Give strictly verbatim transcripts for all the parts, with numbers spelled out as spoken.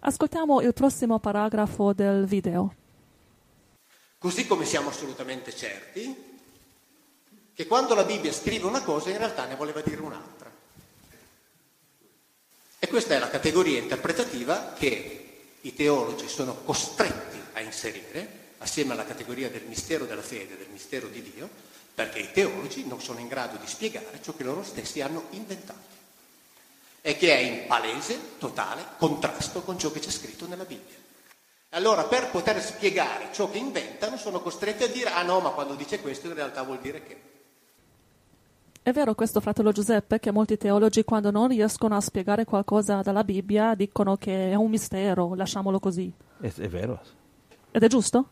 Ascoltiamo il prossimo paragrafo del video. Così come siamo assolutamente certi che quando la Bibbia scrive una cosa in realtà ne voleva dire un'altra. E questa è la categoria interpretativa che i teologi sono costretti a inserire assieme alla categoria del mistero della fede, del mistero di Dio, perché i teologi non sono in grado di spiegare ciò che loro stessi hanno inventato e che è in palese, totale contrasto con ciò che c'è scritto nella Bibbia. Allora, per poter spiegare ciò che inventano, sono costretti a dire: ah no, ma quando dice questo in realtà vuol dire che... È vero questo, fratello Giuseppe, che molti teologi, quando non riescono a spiegare qualcosa dalla Bibbia, dicono che è un mistero, lasciamolo così. È, è vero. Ed è giusto?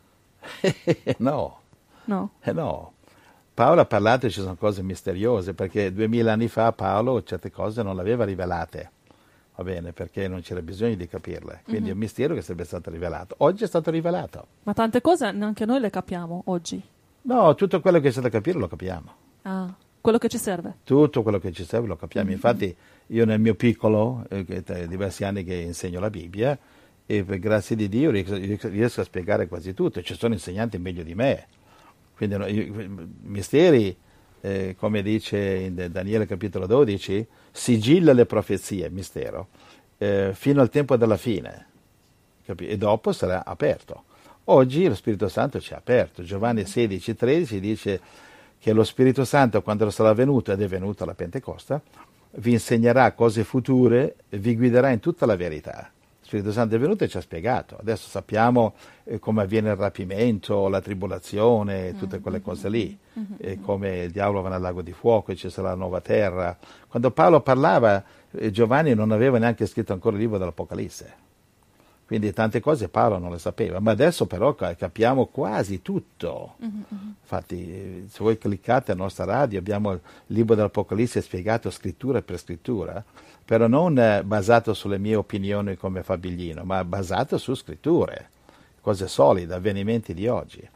No. No. Eh no. Paolo ha parlato, ci sono cose misteriose, perché duemila anni fa Paolo certe cose non le aveva rivelate, va bene, perché non c'era bisogno di capirle. Quindi mm-hmm. è un mistero che sarebbe stato rivelato. Oggi è stato rivelato. Ma tante cose neanche noi le capiamo oggi. No, tutto quello che c'è da capire lo capiamo. Ah. Quello che ci serve. Tutto quello che ci serve lo capiamo. Mm-hmm. Infatti io nel mio piccolo, eh, diversi anni che insegno la Bibbia, e per grazia di Dio riesco, riesco a spiegare quasi tutto. Ci sono insegnanti meglio di me. Quindi io, misteri, eh, come dice in Daniele capitolo dodici, sigilla le profezie, mistero, eh, fino al tempo della fine. Capi? E dopo sarà aperto. Oggi lo Spirito Santo ci ha aperto. Giovanni sedici tredici dice che lo Spirito Santo, quando sarà venuto, ed è venuto alla Pentecoste, vi insegnerà cose future e vi guiderà in tutta la verità. Lo Spirito Santo è venuto e ci ha spiegato. Adesso sappiamo eh, come avviene il rapimento, la tribolazione, tutte quelle cose lì, mm-hmm. e come il diavolo va nel lago di fuoco e ci sarà la nuova terra. Quando Paolo parlava, eh, Giovanni non aveva neanche scritto ancora il libro dell'Apocalisse. Quindi tante cose Paolo non le sapeva, ma adesso però capiamo quasi tutto. Mm-hmm. Infatti, se voi cliccate alla nostra radio, abbiamo il libro dell'Apocalisse spiegato scrittura per scrittura, però non eh, basato sulle mie opinioni come Fabiglino, ma basato su scritture, cose solide, avvenimenti di oggi.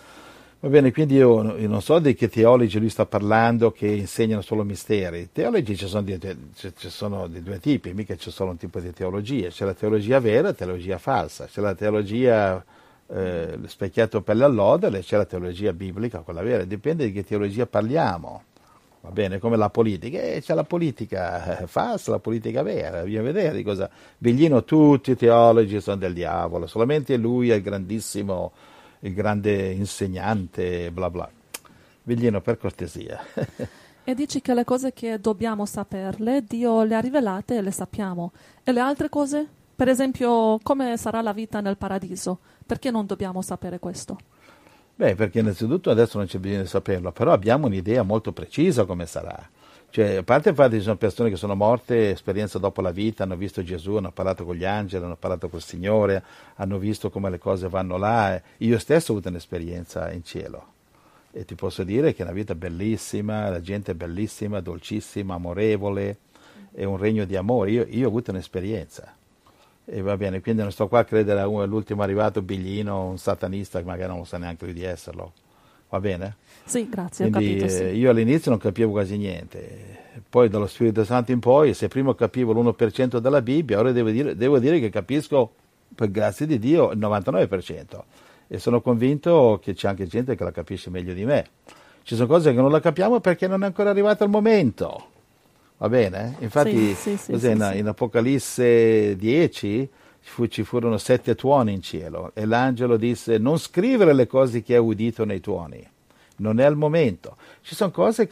Va bene, quindi io, io non so di che teologi lui sta parlando che insegnano solo misteri. Teologi ci sono, di, ci, ci sono di due tipi, mica c'è solo un tipo di teologia. C'è la teologia vera e la teologia falsa. C'è la teologia eh, specchiato per l'allodere, c'è la teologia biblica, quella vera. Dipende di che teologia parliamo. Va bene, come la politica. E c'è la politica eh, falsa, la politica vera. Bisogna vedere di cosa. Biglino, tutti i teologi sono del diavolo. Solamente lui è il grandissimo... il grande insegnante, bla bla. Biglino, per cortesia. E dici che le cose che dobbiamo saperle, Dio le ha rivelate e le sappiamo. E le altre cose? Per esempio, come sarà la vita nel paradiso? Perché non dobbiamo sapere questo? Beh, perché innanzitutto adesso non c'è bisogno di saperlo, però abbiamo un'idea molto precisa come sarà. Cioè, a parte il fatto che ci sono persone che sono morte, esperienza dopo la vita, hanno visto Gesù, hanno parlato con gli angeli, hanno parlato col Signore, hanno visto come le cose vanno là. Io stesso ho avuto un'esperienza in cielo e ti posso dire che è una vita bellissima, la gente è bellissima, dolcissima, amorevole, è un regno di amore. Io, io ho avuto un'esperienza e va bene, quindi non sto qua a credere all'ultimo arrivato Biglino, un satanista che magari non lo sa neanche lui di esserlo. Va bene? Sì, grazie, quindi, ho capito, sì. eh, io all'inizio non capivo quasi niente, poi dallo Spirito Santo in poi, se prima capivo l'uno per cento della Bibbia, ora devo dire, devo dire che capisco, per grazia di Dio, il novantanove per cento. E sono convinto che c'è anche gente che la capisce meglio di me. Ci sono cose che non la capiamo perché non è ancora arrivato il momento. Va bene? Infatti, sì, sì, cos'è, sì, in, sì. in Apocalisse dieci fu, ci furono sette tuoni in cielo e l'angelo disse: non scrivere le cose che hai udito nei tuoni, non è il momento. Ci sono cose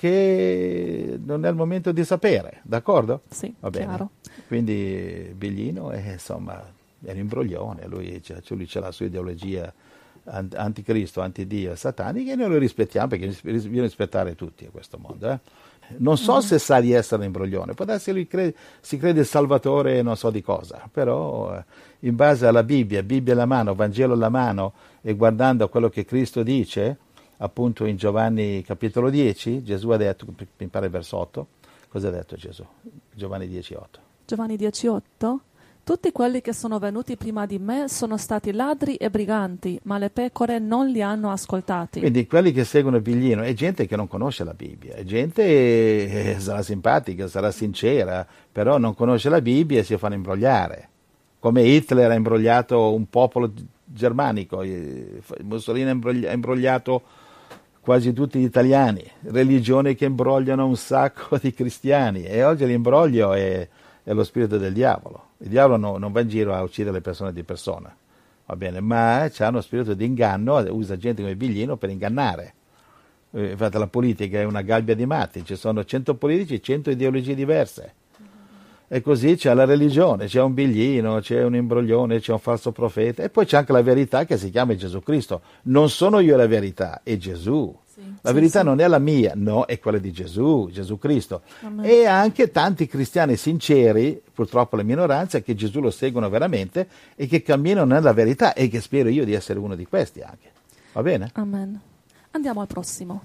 che non è il momento di sapere, d'accordo? Sì, va bene. Chiaro. Quindi Biglino è, insomma, è un imbroglione, lui, cioè, lui c'ha la sua ideologia anticristo, antidio, satanica, e noi lo rispettiamo perché bisogna rispettare tutti a questo mondo. Eh? Non so mm-hmm. se sa di essere un imbroglione, può darsi che lui crede, si crede il salvatore non so di cosa, però eh, in base alla Bibbia, Bibbia alla mano, Vangelo alla mano, e guardando a quello che Cristo dice, appunto in Giovanni capitolo dieci, Gesù ha detto, mi pare verso otto, cosa ha detto Gesù? Giovanni dieci otto. Giovanni dieci otto? Tutti quelli che sono venuti prima di me sono stati ladri e briganti, ma le pecore non li hanno ascoltati. Quindi quelli che seguono il Biglino è gente che non conosce la Bibbia, è gente che sarà simpatica, sarà sincera, però non conosce la Bibbia e si fanno imbrogliare. come Hitler ha imbrogliato un popolo germanico, Mussolini ha imbrogliato quasi tutti gli italiani, religioni che imbrogliano un sacco di cristiani, e oggi l'imbroglio è, è lo spirito del diavolo. Il diavolo no, non va in giro a uccidere le persone di persona, va bene, ma c'ha uno spirito di inganno, usa gente come biglino per ingannare. Eh, infatti la politica è una gabbia di matti, ci sono cento politici e cento ideologie diverse. E così c'è la religione, c'è un biglino, c'è un imbroglione, c'è un falso profeta, e poi c'è anche la verità che si chiama Gesù Cristo. Non sono io la verità, è Gesù. Sì, la sì, verità sì. non è la mia, no, è quella di Gesù, Gesù Cristo. Amen. E anche tanti cristiani sinceri, purtroppo le minoranze, che Gesù lo seguono veramente e che camminano nella verità, e che spero io di essere uno di questi anche. Va bene? Amen. Andiamo al prossimo.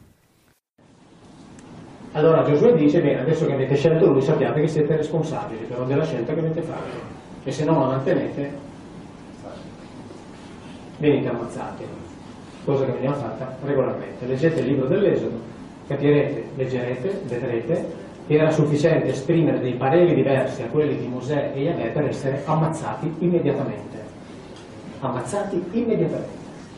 Allora Giosuè dice, bene, adesso che avete scelto lui, sappiate che siete responsabili però della scelta che avete fatto, e se non la mantenete venite ammazzati, cosa che veniva fatta regolarmente. Leggete il libro dell'Esodo, capirete, leggerete, vedrete che era sufficiente esprimere dei pareri diversi a quelli di Mosè e Yahweh per essere ammazzati immediatamente. Ammazzati immediatamente.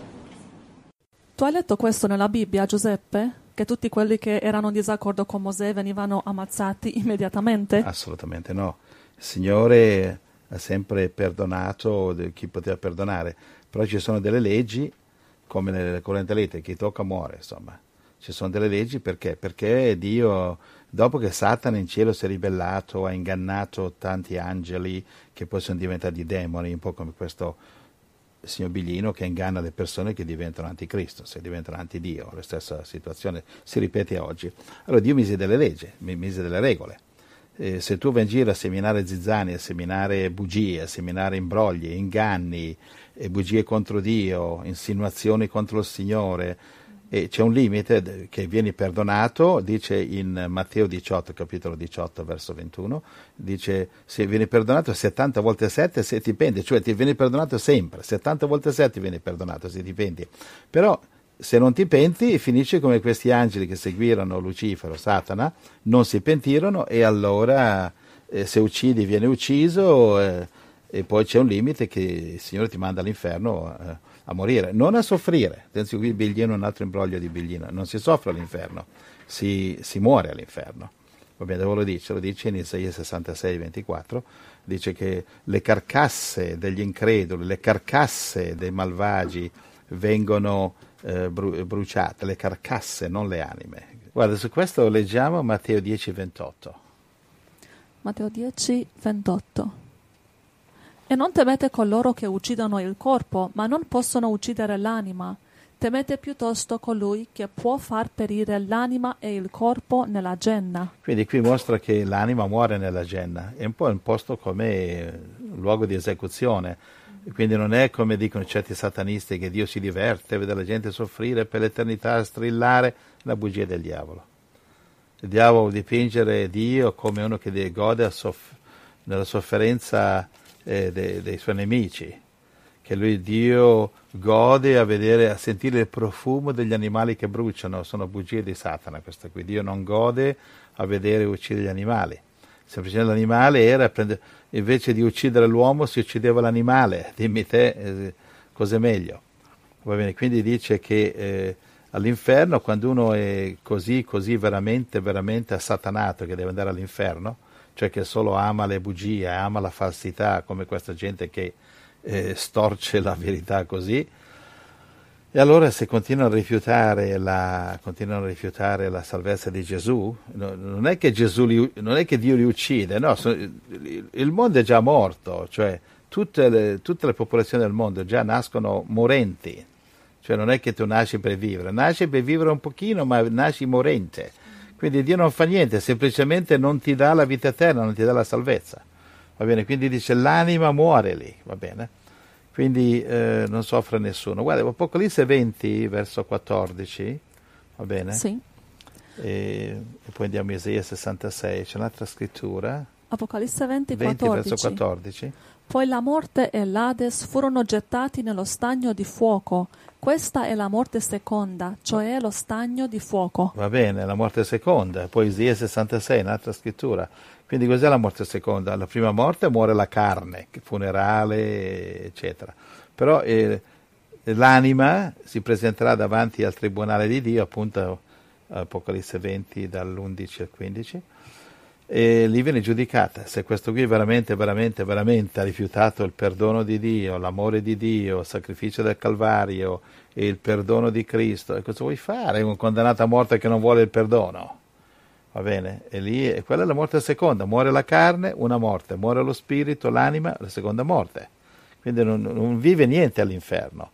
Tu hai letto questo nella Bibbia, Giuseppe? Che tutti quelli che erano in disaccordo con Mosè venivano ammazzati immediatamente? Assolutamente no. Il Signore ha sempre perdonato chi poteva perdonare, però ci sono delle leggi, come nelle correnti elettriche, chi tocca muore, insomma. Ci sono delle leggi perché? Perché Dio, dopo che Satana in cielo si è ribellato, ha ingannato tanti angeli che poi sono diventati demoni, un po' come questo signor Biglino che inganna le persone che diventano anticristo, se diventano antidio. La stessa situazione si ripete oggi. Allora Dio mise delle leggi, mise delle regole. Eh, se tu vai in giro a seminare zizzani, a seminare bugie, a seminare imbrogli, inganni, eh, bugie contro Dio, insinuazioni contro il Signore, e c'è un limite che viene perdonato, dice in Matteo diciotto, capitolo diciotto, verso ventuno, dice se viene perdonato settanta volte sette se ti penti, cioè ti viene perdonato sempre, settanta volte sette viene perdonato se ti penti. Però se non ti penti finisce come questi angeli che seguirono Lucifero, Satana, non si pentirono, e allora eh, se uccidi viene ucciso, eh, e poi c'è un limite che il Signore ti manda all'inferno eh, a morire, non a soffrire. Attenzione, qui Biglino è un altro imbroglio di Biglino, non si soffre all'inferno, si, si muore all'inferno. Va bene, dove lo dice? Lo dice in Isaia sessantasei ventiquattro, dice che le carcasse degli increduli, le carcasse dei malvagi vengono eh, bru- bruciate, le carcasse, non le anime. Guarda, su questo leggiamo Matteo dieci ventotto. Matteo dieci ventotto. E non temete coloro che uccidono il corpo, ma non possono uccidere l'anima. Temete piuttosto colui che può far perire l'anima e il corpo nella genna. Quindi qui mostra che l'anima muore nella genna. È un po' un posto come un luogo di esecuzione. Quindi non è come dicono certi satanisti che Dio si diverte, vede la gente soffrire per l'eternità, strillare, la bugia del diavolo. Il diavolo vuole dipingere Dio come uno che gode a soff- nella sofferenza eh, dei, dei suoi nemici, che lui Dio gode a vedere, a sentire il profumo degli animali che bruciano. Sono bugie di Satana queste qui. Dio non gode a vedere uccidere gli animali. Semplicemente l'animale era, invece di uccidere l'uomo si uccideva l'animale. Dimmi te eh, cos'è meglio. Va bene, quindi dice che eh, all'inferno, quando uno è così, così veramente, veramente assatanato che deve andare all'inferno, cioè che solo ama le bugie, ama la falsità, come questa gente che eh, storce la verità così, e allora se continuano a rifiutare la, continuano a rifiutare la salvezza di Gesù, no, non è che Gesù li, non è che Dio li uccide, no, so, il, il mondo è già morto, cioè tutte le, tutte le popolazioni del mondo già nascono morenti. Cioè non è che tu nasci per vivere, nasci per vivere un pochino, ma nasci morente. Quindi Dio non fa niente, semplicemente non ti dà la vita eterna, non ti dà la salvezza. Va bene? Quindi dice l'anima muore lì, va bene? Quindi eh, non soffre nessuno. Guarda, Apocalisse venti, verso quattordici, va bene? Sì. E, e poi andiamo a Isaia sessantasei, c'è un'altra scrittura. Apocalisse venti, venti quattordici. verso quattordici. Poi la morte e l'Ades furono gettati nello stagno di fuoco. Questa è la morte seconda, cioè lo stagno di fuoco. Va bene, la morte seconda. Poi Isaia sessantasei, un'altra scrittura. Quindi cos'è la morte seconda? La prima morte muore la carne, funerale, eccetera. Però eh, l'anima si presenterà davanti al tribunale di Dio, appunto Apocalisse venti dall'undici al quindici, e lì viene giudicata. Se questo qui veramente, veramente, veramente ha rifiutato il perdono di Dio, l'amore di Dio, il sacrificio del Calvario e il perdono di Cristo, e cosa vuoi fare? Un condannato a morte che non vuole il perdono. Va bene? E lì, e quella è la morte seconda. Muore la carne, una morte. Muore lo spirito, l'anima, la seconda morte. Quindi non, non vive niente all'inferno.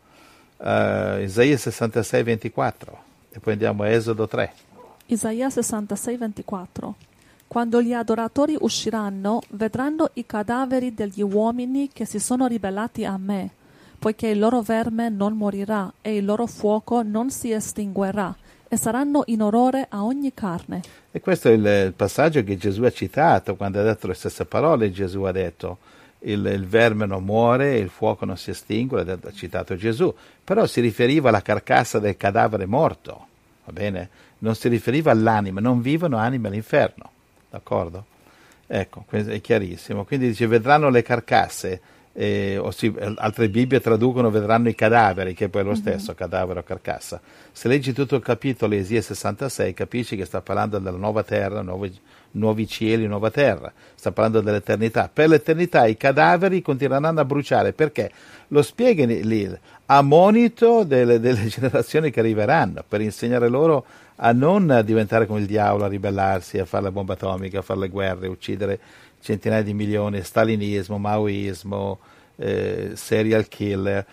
Uh, Isaia sessantasei ventiquattro. E poi andiamo a Esodo tre. Isaia sessantasei ventiquattro. Quando gli adoratori usciranno, vedranno i cadaveri degli uomini che si sono ribellati a me, poiché il loro verme non morirà e il loro fuoco non si estinguerà, e saranno in orrore a ogni carne. E questo è il, il passaggio che Gesù ha citato, quando ha detto le stesse parole. Gesù ha detto il, il verme non muore, il fuoco non si estingue, ha citato Gesù, però si riferiva alla carcassa del cadavere morto, va bene? Non si riferiva all'anima, non vivono anime all'inferno, d'accordo? Ecco, è chiarissimo. Quindi dice vedranno le carcasse, eh, o si, altre Bibbie traducono vedranno i cadaveri, che poi è lo stesso, mm-hmm. cadavere o carcassa. Se leggi tutto il capitolo Isaia sessantasei capisci che sta parlando della nuova terra, nuovi, nuovi cieli, nuova terra, sta parlando dell'eternità. Per l'eternità i cadaveri continueranno a bruciare, perché? Lo spiega lì, a monito delle, delle generazioni che arriveranno, per insegnare loro a non diventare come il diavolo, a ribellarsi, a fare la bomba atomica, a fare le guerre, a uccidere centinaia di milioni, stalinismo, maoismo, eh, serial killer.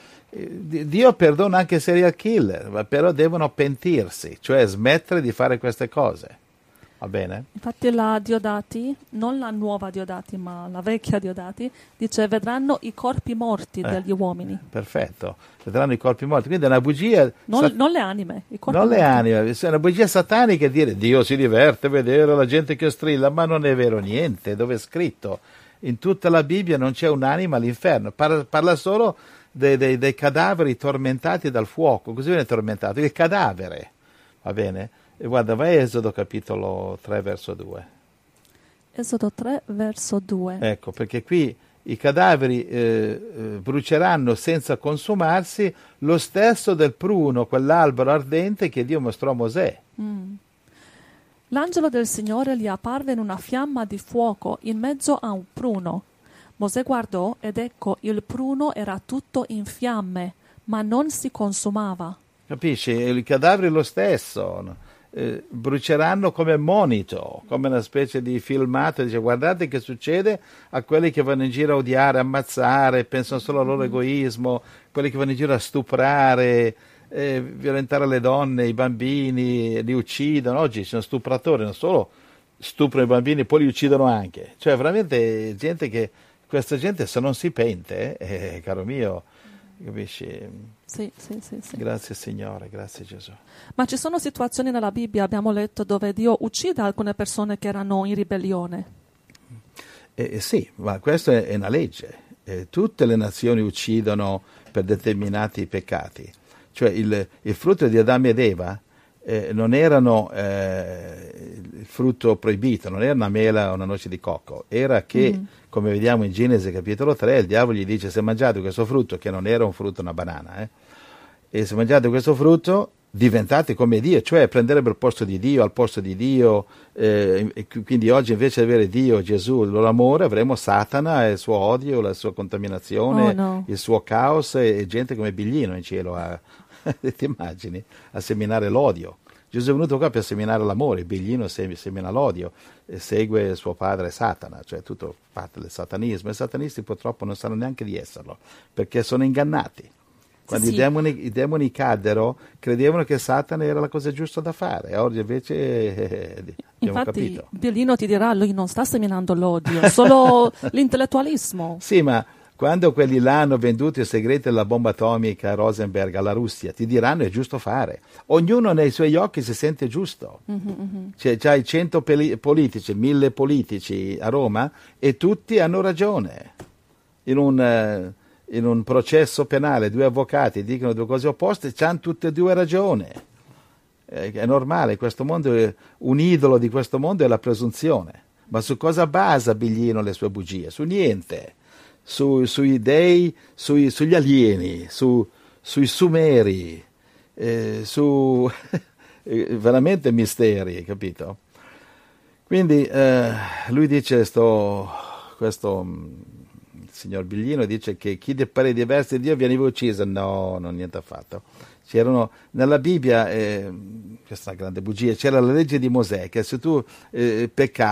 Dio perdona anche serial killer, però devono pentirsi, cioè smettere di fare queste cose. Va bene? Infatti la Diodati, non la nuova Diodati, ma la vecchia Diodati, dice vedranno i corpi morti eh, degli uomini. Perfetto, vedranno i corpi morti. Quindi è una bugia... Non, sat- non le anime, i corpi Non morti. le anime, è una bugia satanica dire Dio si diverte a vedere la gente che strilla, ma non è vero niente, dove è scritto? In tutta la Bibbia non c'è un'anima all'inferno, parla, parla solo dei, dei, dei cadaveri tormentati dal fuoco. Così viene tormentato? Il cadavere, va bene? E guarda, vai a Esodo capitolo tre, verso due. Esodo tre, verso due. Ecco, perché qui i cadaveri eh, eh, bruceranno senza consumarsi, lo stesso del pruno, quell'albero ardente che Dio mostrò a Mosè. Mm. L'angelo del Signore gli apparve in una fiamma di fuoco in mezzo a un pruno. Mosè guardò ed ecco il pruno era tutto in fiamme, ma non si consumava. Capisci? I cadaveri lo stesso, no? Eh, bruceranno come monito, come una specie di filmato, dice guardate che succede a quelli che vanno in giro a odiare, ammazzare, pensano solo al loro egoismo, quelli che vanno in giro a stuprare, eh, violentare le donne, i bambini, li uccidono. Oggi ci sono stupratori, non solo stuprano i bambini, poi li uccidono anche, cioè veramente gente che, questa gente se non si pente, eh, caro mio, capisci? Sì, sì, sì, sì. Grazie Signore, grazie Gesù. Ma ci sono situazioni nella Bibbia, abbiamo letto, dove Dio uccide alcune persone che erano in ribellione. Eh, sì, ma questa è una legge. Eh, tutte le nazioni uccidono per determinati peccati. Cioè il, il frutto di Adamo ed Eva eh, non erano eh, il frutto proibito, non era una mela o una noce di cocco, era che, mm. come vediamo in Genesi capitolo tre, il diavolo gli dice se mangiate questo frutto, che non era un frutto, una banana, eh, e se mangiate questo frutto diventate come Dio, cioè prenderebbe il posto di Dio, al posto di Dio, eh, e quindi oggi invece di avere Dio, Gesù, il loro amore, avremo Satana e il suo odio, la sua contaminazione, oh, no. il suo caos e, e gente come Biglino in cielo a, ti immagini, a seminare l'odio. Gesù è venuto qua per seminare l'amore, Biglino semina l'odio e segue suo padre Satana, cioè tutto parte del satanismo, e i satanisti purtroppo non sanno neanche di esserlo, perché sono ingannati. Quando sì. i, demoni, i demoni caddero, credevano che Satana era la cosa giusta da fare, oggi invece eh, abbiamo Infatti, capito. Biglino ti dirà, lui non sta seminando l'odio, solo l'intellettualismo. Sì, ma quando quelli là hanno venduto i segreti della bomba atomica a Rosenberg, alla Russia, ti diranno è giusto fare. Ognuno nei suoi occhi si sente giusto. Mm-hmm, mm-hmm. Cioè, c'hai cento peli- politici, mille politici a Roma e tutti hanno ragione. in un, eh, in un processo penale due avvocati dicono due cose opposte, hanno tutte e due ragione. Eh, è normale, questo mondo è, un idolo di questo mondo è la presunzione. Ma su cosa basa Biglino le sue bugie? Su niente. Su, sui dei, sui, sugli alieni, su, sui sumeri, eh, su veramente misteri, capito? Quindi eh, lui dice, sto, questo il signor Biglino dice che chi di pareri diversi di Dio veniva ucciso. No, non niente affatto. C'erano nella Bibbia, eh, questa è una grande bugia, c'era la legge di Mosè che se tu eh,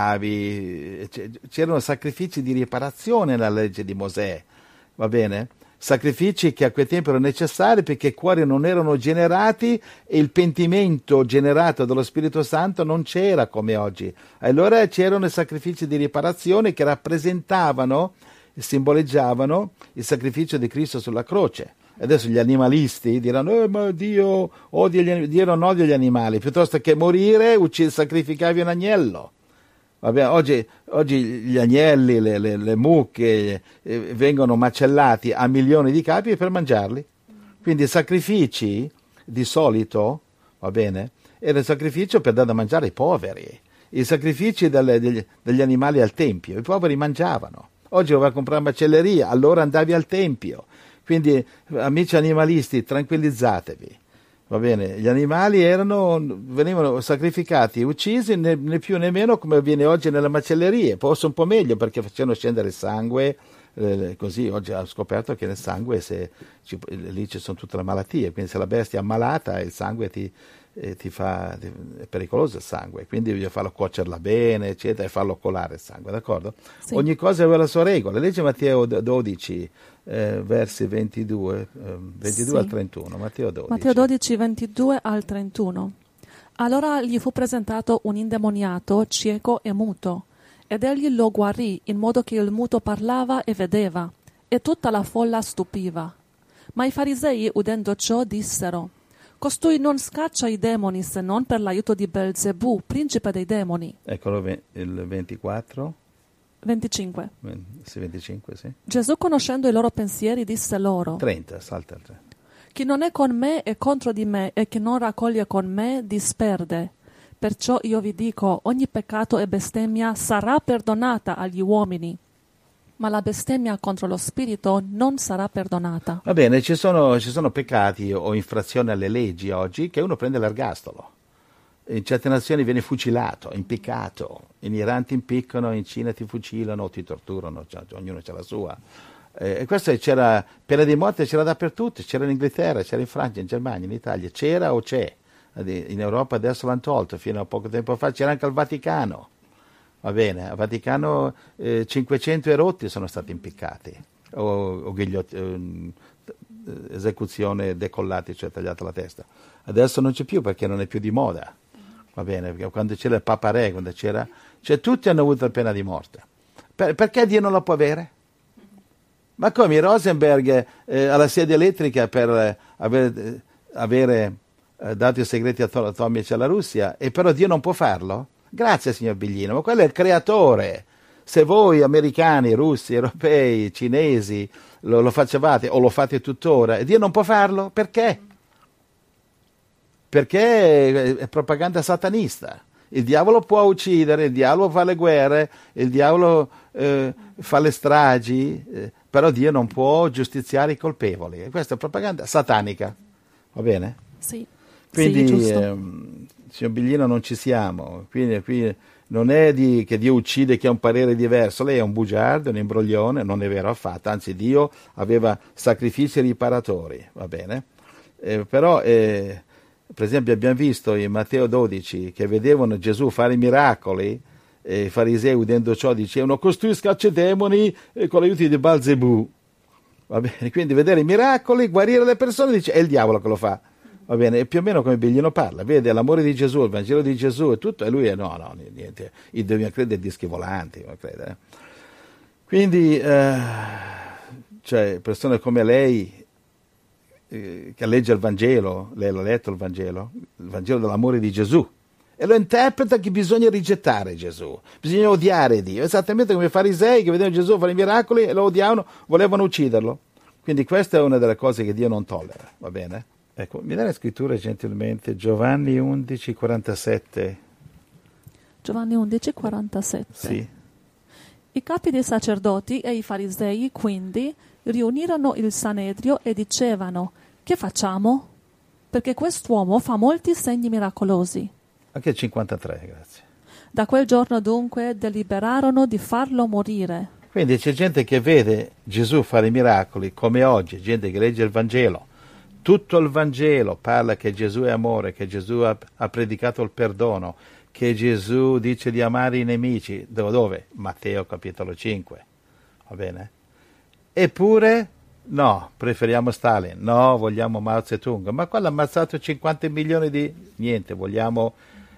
peccavi, c'erano sacrifici di riparazione nella legge di Mosè, va bene? Sacrifici che a quel tempo erano necessari perché i cuori non erano generati e il pentimento generato dallo Spirito Santo non c'era come oggi. Allora c'erano i sacrifici di riparazione che rappresentavano, simboleggiavano il sacrificio di Cristo sulla croce. Adesso gli animalisti diranno eh, ma Dio, odia gli, Dio non odia gli animali, piuttosto che morire uccid- sacrificavi un agnello. Vabbè, oggi, oggi gli agnelli, le, le, le mucche eh, vengono macellati a milioni di capi per mangiarli. Quindi i sacrifici di solito, va bene, era il sacrificio per dare da mangiare ai poveri, i sacrifici delle, degli, degli animali al tempio, i poveri mangiavano. Oggi vai a comprare macelleria, allora andavi al tempio. Quindi, amici animalisti, tranquillizzatevi, va bene? Gli animali erano, venivano sacrificati, uccisi, né, né più né meno come avviene oggi nelle macellerie, forse un po' meglio perché facevano scendere il sangue, eh, così oggi ho scoperto che nel sangue, se, ci, lì ci sono tutte le malattie, quindi se la bestia è ammalata il sangue ti, eh, ti fa, è pericoloso il sangue, quindi bisogna farlo cuocerla bene, eccetera, e farlo colare il sangue, d'accordo? Sì. Ogni cosa aveva la sua regola, legge Matteo dodici, Eh, versi ventidue, eh, ventidue sì. al trentuno, Matteo dodici. Matteo dodici, ventidue al trentuno. Allora gli fu presentato un indemoniato, cieco e muto, ed egli lo guarì, in modo che il muto parlava e vedeva, e tutta la folla stupiva. Ma i farisei, udendo ciò, dissero: costui non scaccia i demoni se non per l'aiuto di Belzebù, principe dei demoni. Eccolo il ventiquattro. venticinque. Sì, venticinque, sì. Gesù, conoscendo i loro pensieri, disse loro: trenta, salta il trenta. Chi non è con me è contro di me, e chi non raccoglie con me disperde. Perciò io vi dico, ogni peccato e bestemmia sarà perdonata agli uomini, ma la bestemmia contro lo spirito non sarà perdonata. Va bene, ci sono, ci sono peccati o infrazioni alle leggi oggi che uno prende l'ergastolo. In certe nazioni viene fucilato, impiccato, in Iran ti impiccano, in Cina ti fucilano, ti torturano, cioè, ognuno c'ha la sua. Eh, e questo c'era, pena di morte c'era dappertutto, c'era in Inghilterra, c'era in Francia, in Germania, in Italia, c'era o c'è. In Europa adesso l'hanno tolto, fino a poco tempo fa c'era anche al Vaticano. Va bene, al Vaticano eh, cinquecento erotti sono stati impiccati, o, o ghigliot- eh, esecuzione decollati, cioè tagliata la testa. Adesso non c'è più perché non è più di moda. Va bene, perché quando c'era il Papa Re, quando c'era, cioè tutti hanno avuto la pena di morte. Per, perché Dio non la può avere? Ma come Rosenberg eh, alla sedia elettrica per eh, avere, avere eh, dato i segreti atomici alla Russia, e però Dio non può farlo? Grazie signor Biglino, ma quello è il creatore. Se voi americani, russi, europei, cinesi lo, lo facevate o lo fate tuttora, Dio non può farlo? Perché? Perché è propaganda satanista. Il diavolo può uccidere, il diavolo fa le guerre, il diavolo eh, fa le stragi, eh, però Dio non può giustiziare i colpevoli. E questa è propaganda satanica, va bene? Sì. Quindi, sì, giusto. Eh, signor Biglino, non ci siamo. Quindi, qui non è di, che Dio uccide chi ha un parere diverso, lei è un bugiardo, un imbroglione, non è vero affatto, anzi Dio aveva sacrifici riparatori, va bene? Eh, però... Eh, Per esempio abbiamo visto in Matteo dodici che vedevano Gesù fare miracoli e i farisei udendo ciò dicevano costui scaccia i demoni con l'aiuto di Belzebù. Va bene, quindi vedere i miracoli, guarire le persone, dice è il diavolo che lo fa. Va bene, è più o meno come Biglino parla, vede l'amore di Gesù, il Vangelo di Gesù e tutto, e lui è no, no, niente, io dobbiamo credere a dischi volanti, credere. Quindi, eh, cioè, persone come lei che legge il Vangelo, lei l'ha letto il Vangelo, il Vangelo dell'amore di Gesù, e lo interpreta che bisogna rigettare Gesù, bisogna odiare Dio, esattamente come i farisei che vedevano Gesù fare i miracoli e lo odiavano, volevano ucciderlo. Quindi questa è una delle cose che Dio non tollera, va bene? Ecco, mi dà la scrittura gentilmente, Giovanni undici quarantasette. Giovanni undici quarantasette. Sì. I capi dei sacerdoti e i farisei quindi riunirono il Sanedrio e dicevano: che facciamo? Perché quest'uomo fa molti segni miracolosi. Anche cinquantatré, grazie. Da quel giorno dunque deliberarono di farlo morire. Quindi c'è gente che vede Gesù fare miracoli, come oggi, gente che legge il Vangelo. Tutto il Vangelo parla che Gesù è amore, che Gesù ha, ha predicato il perdono, che Gesù dice di amare i nemici. Dove? Dove? Matteo capitolo cinque. Va bene? Eppure, no, preferiamo Stalin, no, vogliamo Mao Zedong. Ma quello ha ammazzato cinquanta milioni di... Niente, vogliamo,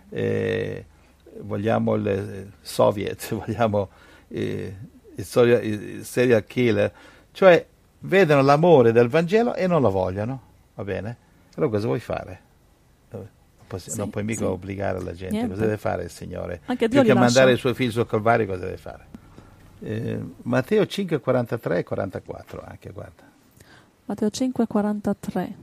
eh, vogliamo il Soviet, vogliamo eh, il, serial, il serial killer. Cioè, vedono l'amore del Vangelo e non lo vogliono. Va bene? Allora cosa vuoi fare? Non puoi, sì, non puoi mica sì. obbligare la gente. Niente. Cosa deve fare il Signore? Anche Dio Più che li mandare lascia. i suoi figli sul Calvario, cosa deve fare? Eh, Matteo cinque quarantatré e quarantaquattro anche, guarda. Matteo cinque quarantatré.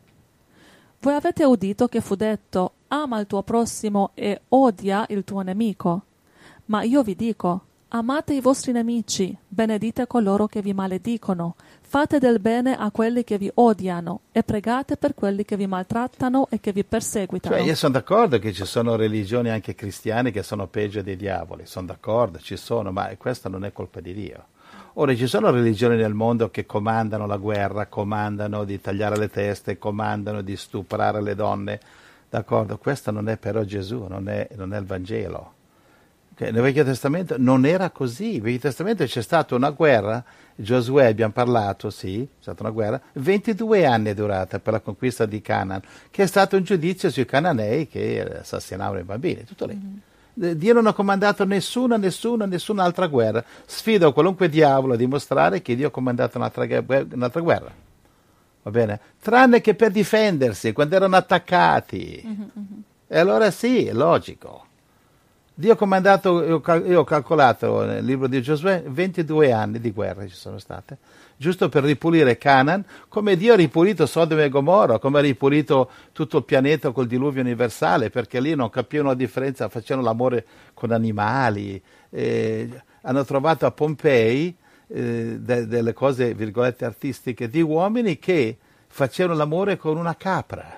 Voi avete udito che fu detto: ama il tuo prossimo e odia il tuo nemico. Ma io vi dico: amate i vostri nemici, benedite coloro che vi maledicono, fate del bene a quelli che vi odiano e pregate per quelli che vi maltrattano e che vi perseguitano. Cioè, io sono d'accordo che ci sono religioni anche cristiane che sono peggio dei diavoli, sono d'accordo, ci sono, ma questa non è colpa di Dio. Ora, ci sono religioni nel mondo che comandano la guerra, comandano di tagliare le teste, comandano di stuprare le donne, d'accordo? Questo non è però Gesù, non è, non è il Vangelo. Okay, nel Vecchio Testamento non era così, nel Vecchio Testamento c'è stata una guerra, Giosuè abbiamo parlato, sì, c'è stata una guerra, ventidue anni è durata per la conquista di Canaan, che è stato un giudizio sui cananei che assassinavano i bambini, tutto lì. Mm-hmm. Dio non ha comandato nessuna, nessuna, nessun'altra guerra. Sfido qualunque diavolo a dimostrare che Dio ha comandato un'altra, un'altra guerra, va bene? Tranne che per difendersi, quando erano attaccati. Mm-hmm. E allora sì, è logico. Dio ha comandato, io ho calcolato nel libro di Giosuè, ventidue anni di guerra ci sono state, giusto per ripulire Canaan, come Dio ha ripulito Sodoma e Gomorra, come ha ripulito tutto il pianeta col diluvio universale, perché lì non capivano la differenza, facevano l'amore con animali, eh, hanno trovato a Pompei eh, de- delle cose, virgolette, artistiche di uomini che facevano l'amore con una capra.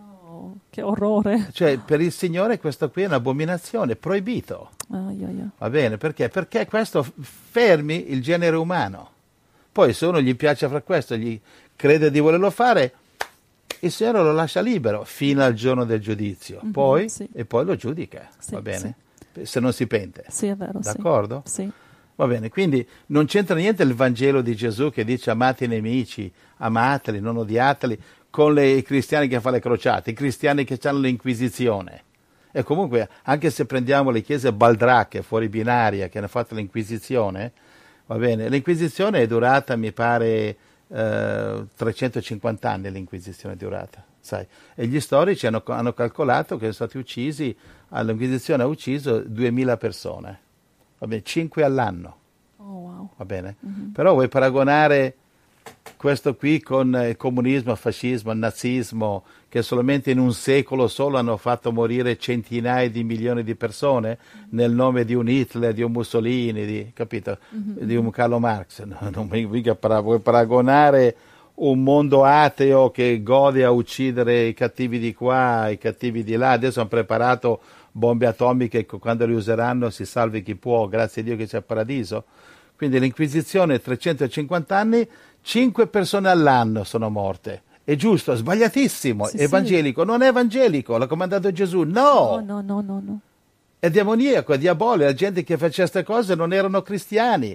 Che orrore. Cioè, per il Signore questo qui è un'abominazione, proibito. Oh, yeah, yeah. Va bene, perché? Perché questo fermi il genere umano. Poi se uno gli piace fare questo, gli crede di volerlo fare, il Signore lo lascia libero fino al giorno del giudizio. Mm-hmm, poi, sì. E poi lo giudica, sì, va bene? Sì. Se non si pente. Sì, è vero. D'accordo? Sì. Va bene, quindi non c'entra niente il Vangelo di Gesù che dice amate i nemici, amateli, non odiateli, con le, i cristiani che fanno le crociate, i cristiani che hanno l'Inquisizione. E comunque, anche se prendiamo le chiese baldracche, fuori binaria, che hanno fatto l'Inquisizione, va bene, l'Inquisizione è durata, mi pare, eh, trecentocinquanta anni l'Inquisizione è durata, sai? E gli storici hanno, hanno calcolato che sono stati uccisi, l'Inquisizione ha ucciso duemila persone, va bene, cinque all'anno, oh, wow. Va bene? Mm-hmm. Però vuoi paragonare questo qui con il comunismo, il fascismo, il nazismo, che solamente in un secolo solo hanno fatto morire centinaia di milioni di persone nel nome di un Hitler, di un Mussolini, di, capito? Mm-hmm. Di un Carlo Marx. No, non mica para- vuoi paragonare un mondo ateo che gode a uccidere i cattivi di qua, i cattivi di là. Adesso hanno preparato bombe atomiche che quando le useranno si salvi chi può, grazie a Dio che c'è il paradiso. Quindi l'Inquisizione, trecentocinquanta anni, cinque persone all'anno sono morte. È giusto, sbagliatissimo, sì, è evangelico, sì. Non è evangelico, l'ha comandato Gesù, no! No, no, no, no, no. È demoniaco, è diabolico, la gente che faceva queste cose non erano cristiani.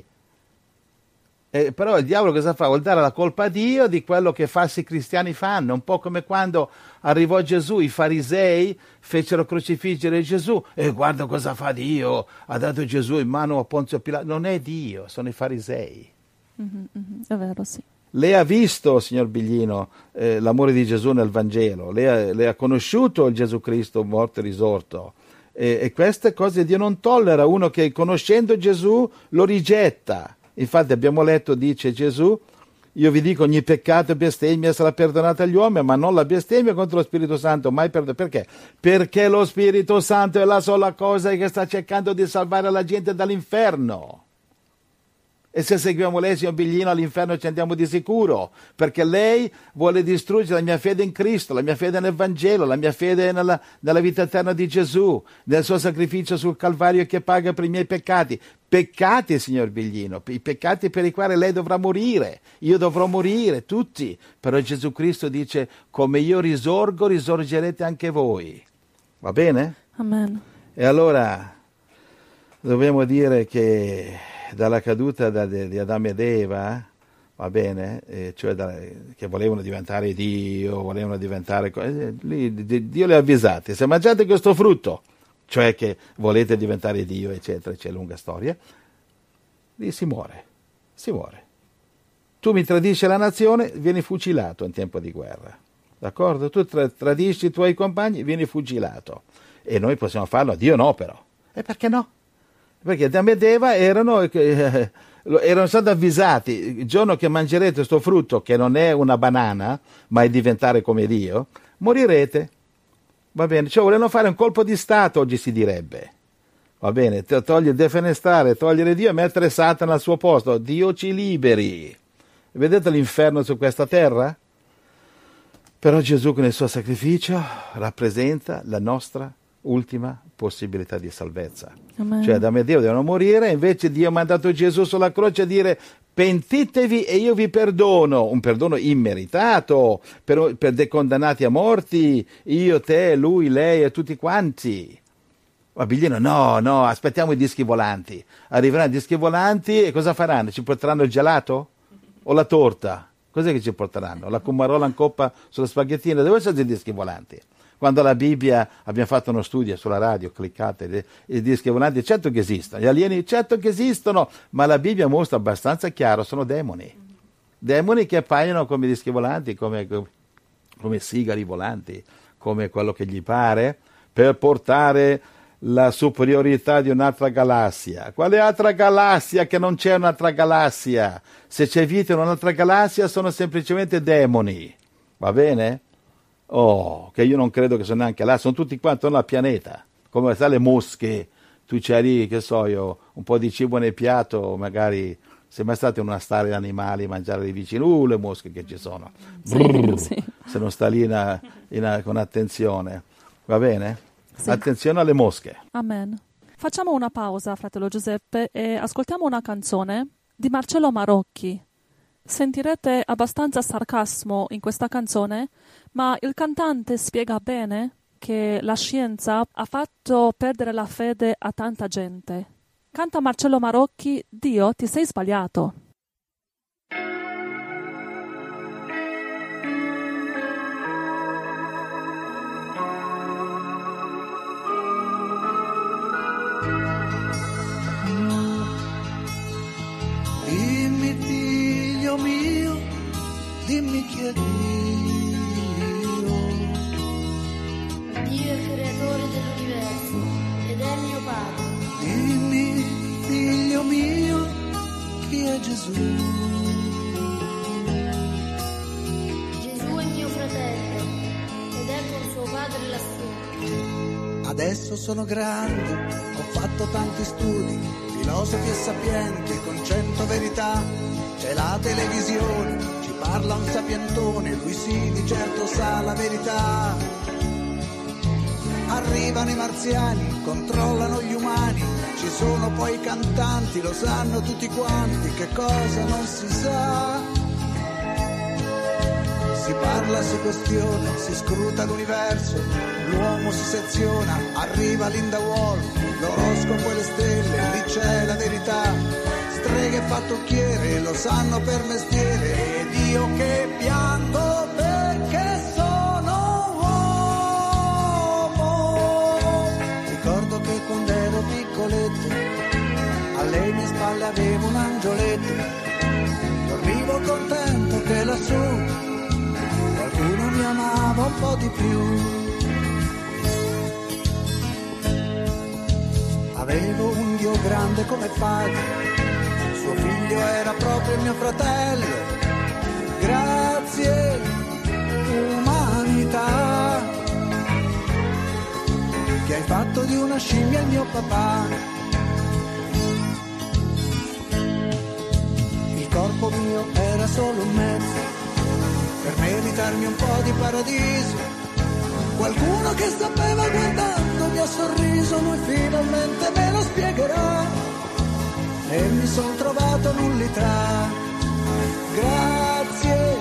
Eh, però il diavolo cosa fa? Vuol dare la colpa a Dio di quello che i falsi cristiani fanno, un po' come quando arrivò Gesù, i farisei fecero crocifiggere Gesù e guarda cosa fa Dio, ha dato Gesù in mano a Ponzio Pilato. Non è Dio, sono i farisei. Mm-hmm, mm-hmm. È vero, sì. Lei ha visto, signor Biglino, eh, l'amore di Gesù nel Vangelo, lei ha, lei ha conosciuto il Gesù Cristo morto e risorto, E, e queste cose Dio non tollera, uno che conoscendo Gesù lo rigetta. Infatti abbiamo letto, dice Gesù, io vi dico ogni peccato e bestemmia sarà perdonata agli uomini, ma non la bestemmia contro lo Spirito Santo, mai perdono. Perché? Perché lo Spirito Santo è la sola cosa che sta cercando di salvare la gente dall'inferno. E se seguiamo lei, signor Biglino, all'inferno ci andiamo di sicuro, perché lei vuole distruggere la mia fede in Cristo, la mia fede nel Vangelo, la mia fede nella, nella vita eterna di Gesù, nel suo sacrificio sul Calvario che paga per i miei peccati. Peccati, signor Biglino, i peccati per i quali lei dovrà morire, io dovrò morire, tutti. Però Gesù Cristo dice, come io risorgo, risorgerete anche voi. Va bene? Amen. E allora dobbiamo dire che dalla caduta da, de, di Adamo ed Eva, va bene, eh, cioè da, che volevano diventare Dio, volevano diventare... Eh, lì, Dio li ha avvisati, se mangiate questo frutto, cioè che volete diventare Dio, eccetera, c'è lunga storia, lì si muore, si muore. Tu mi tradisci la nazione, vieni fucilato in tempo di guerra, d'accordo? Tu tra, tradisci i tuoi compagni, vieni fucilato. E noi possiamo farlo, Dio no però. E perché no? Perché Adamo ed Eva erano, eh, erano stati avvisati, il giorno che mangerete questo frutto, che non è una banana, ma è diventare come Dio, morirete. Va bene, cioè volevano fare un colpo di Stato, oggi si direbbe. Va bene, togliere, defenestrare, togliere Dio e mettere Satana al suo posto. Dio ci liberi. Vedete l'inferno su questa terra? Però Gesù con il suo sacrificio rappresenta la nostra ultima possibilità di salvezza. Amen. Cioè Adamo e Dio devono morire, invece Dio ha mandato Gesù sulla croce a dire pentitevi e io vi perdono, un perdono immeritato per, per dei condannati a morti, io, te, lui, lei e tutti quanti. Ma Biglino, no, no, aspettiamo i dischi volanti. Arriveranno i dischi volanti e cosa faranno? Ci porteranno il gelato? O la torta? Cos'è che ci porteranno? La cumarola in coppa sulle spaghettine? Dove sono i dischi volanti? Quando la Bibbia, abbiamo fatto uno studio sulla radio, cliccate, i dischi volanti, certo che esistono, gli alieni certo che esistono, ma la Bibbia mostra abbastanza chiaro, sono demoni. Demoni che appaiono come dischi volanti, come, come sigari volanti, come quello che gli pare, per portare la superiorità di un'altra galassia. Quale altra galassia che non c'è un'altra galassia? Se c'è vita in un'altra galassia sono semplicemente demoni, va bene? Oh, che io non credo che sono neanche là, sono tutti qua intorno al pianeta, come sai le mosche, tu c'eri, che so io, un po' di cibo nel piatto, magari sei mai stato in una stalla di animali, mangiare lì vicino, uh, le mosche che ci sono, sì, Brrr, sì. Se non sta lì in, in, con attenzione, va bene? Sì. Attenzione alle mosche. Amen. Facciamo una pausa, fratello Giuseppe, e ascoltiamo una canzone di Marcello Marocchi. Sentirete abbastanza sarcasmo in questa canzone, ma il cantante spiega bene che la scienza ha fatto perdere la fede a tanta gente. Canta Marcello Marocchi, Dio, ti sei sbagliato. Dimmi figlio mio, dimmi chi è Dio. Dio è creatore dell'universo ed è mio padre. Dimmi figlio mio, chi è Gesù. Gesù è mio fratello ed è con suo padre lassù. Adesso sono grande, ho fatto tanti studi, filosofi e sapienti con cento verità. C'è la televisione, ci parla un sapientone, lui sì di certo sa la verità. Arrivano i marziani, controllano gli umani, ci sono poi i cantanti, lo sanno tutti quanti, che cosa non si sa. Si parla, si questiona, si scruta l'universo, l'uomo si seziona, arriva Linda Wall, l'oroscopo e le stelle, lì c'è la verità. Streghe e fattucchiere lo sanno per mestiere, ed io che piango perché sono uomo. Ricordo che quando ero piccoletto alle mie spalle avevo un angioletto, dormivo contento che lassù qualcuno mi amava un po' di più. grande come padre, suo figlio era proprio mio fratello. Grazie, umanità, che hai fatto di una scimmia il mio papà. Il corpo mio era solo un mezzo per meritarmi un po' di paradiso. Qualcuno che sapeva guardando mi ha sorriso, lui finalmente me lo spiegherà. E mi son trovato nullità. Grazie,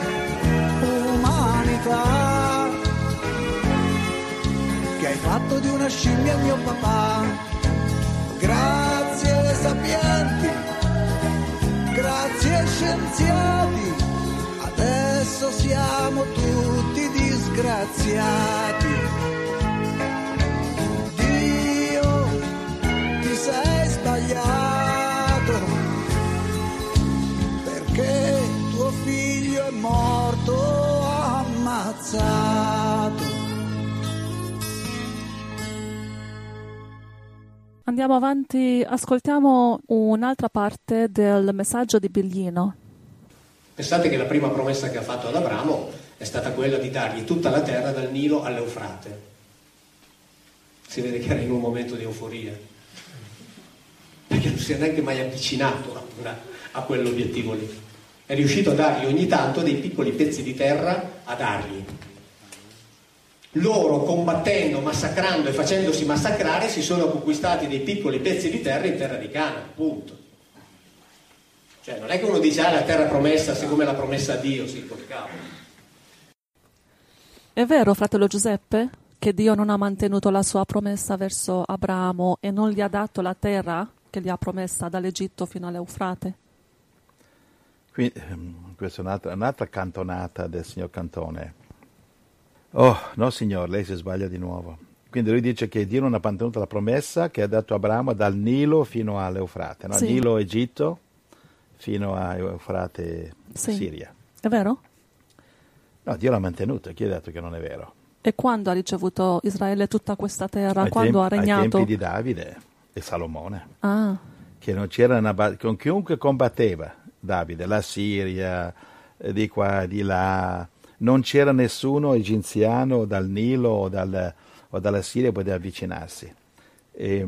umanità, che hai fatto di una scimmia il mio papà. Grazie, sapienti, grazie, scienziati, adesso siamo tutti disgraziati. Dio, ti sei sbagliato, perché tuo figlio è morto ammazzato. Andiamo avanti, ascoltiamo un'altra parte del messaggio di Biglino. Pensate che la prima promessa che ha fatto ad Abramo è stata quella di dargli tutta la terra dal Nilo all'Eufrate. Si vede che era in un momento di euforia, perché non si è neanche mai avvicinato a, a quell'obiettivo lì. È riuscito a dargli ogni tanto dei piccoli pezzi di terra a dargli. Loro, combattendo, massacrando e facendosi massacrare, si sono conquistati dei piccoli pezzi di terra in terra di Canaan, punto. Cioè non è che uno dice ah la terra promessa siccome la promessa a Dio, sì, col cavolo. È vero, fratello Giuseppe, che Dio non ha mantenuto la sua promessa verso Abramo e non gli ha dato la terra che gli ha promessa dall'Egitto fino all'Eufrate? Qui, questa è un'altra, un'altra cantonata del signor Cantone. Oh, no signor, lei si sbaglia di nuovo. Quindi lui dice che Dio non ha mantenuto la promessa che ha dato a Abramo dal Nilo fino all'Eufrate, no? Sì. Nilo Egitto fino a Eufrate Sì. Siria. È vero? No, Dio l'ha mantenuto, chi ha detto che non è vero? E quando ha ricevuto Israele tutta questa terra? Ai Quando tempi, ha regnato? Ai tempi di Davide e Salomone. Ah, Che non c'era una ba- con chiunque combatteva Davide, la Siria, eh, di qua, di là, non c'era nessuno egiziano dal Nilo o, dal, o dalla Siria che poteva avvicinarsi. E,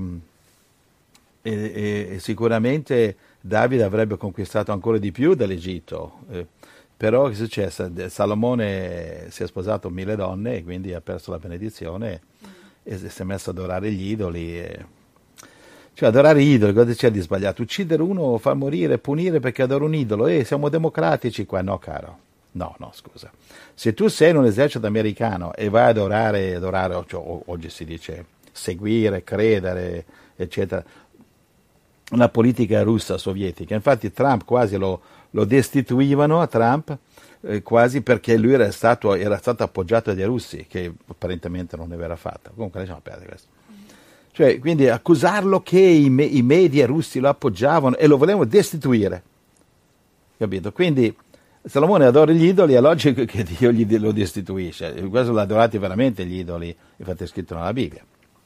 e, e sicuramente Davide avrebbe conquistato ancora di più dall'Egitto, eh, però che è successo? Salomone si è sposato mille donne e quindi ha perso la benedizione e si è messo ad adorare gli idoli. E, Cioè, adorare idoli, cosa c'è di sbagliato? Uccidere uno o far morire, punire perché adora un idolo? Eh, siamo democratici qua. No, caro. No, no, scusa. Se tu sei in un esercito americano e vai ad adorare, adorare cioè, oggi si dice seguire, credere, eccetera, una politica russa, sovietica. Infatti Trump quasi lo, lo destituivano a Trump, eh, quasi perché lui era stato, era stato appoggiato dai russi, che apparentemente non aveva fatto. Comunque lasciamo perdere questo. Cioè, quindi accusarlo che i, me- i media russi lo appoggiavano e lo volevano destituire, capito? Quindi Salomone adora gli idoli, è logico che Dio gli lo destituisce. Questo l'ha adorati veramente gli idoli, infatti è scritto nella Bibbia.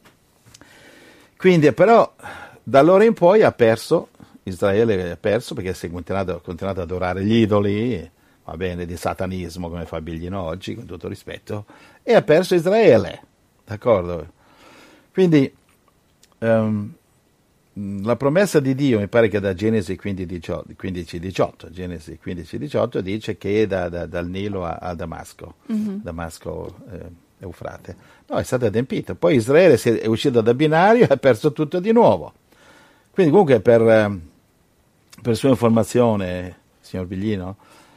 Quindi, però, da allora in poi ha perso, Israele ha perso perché si è continuato, continuato ad adorare gli idoli, va bene, di satanismo come fa Biglino oggi, con tutto rispetto, e ha perso Israele, d'accordo? Quindi Um, la promessa di Dio, mi pare che da Genesi quindici diciotto, Genesi quindici diciotto dice che è da, da, dal Nilo a, a Damasco, mm-hmm. Damasco eh, Eufrate. No, è stato adempito. Poi Israele si è, è uscito da binario e ha perso tutto di nuovo. Quindi comunque per, per sua informazione, signor Biglino,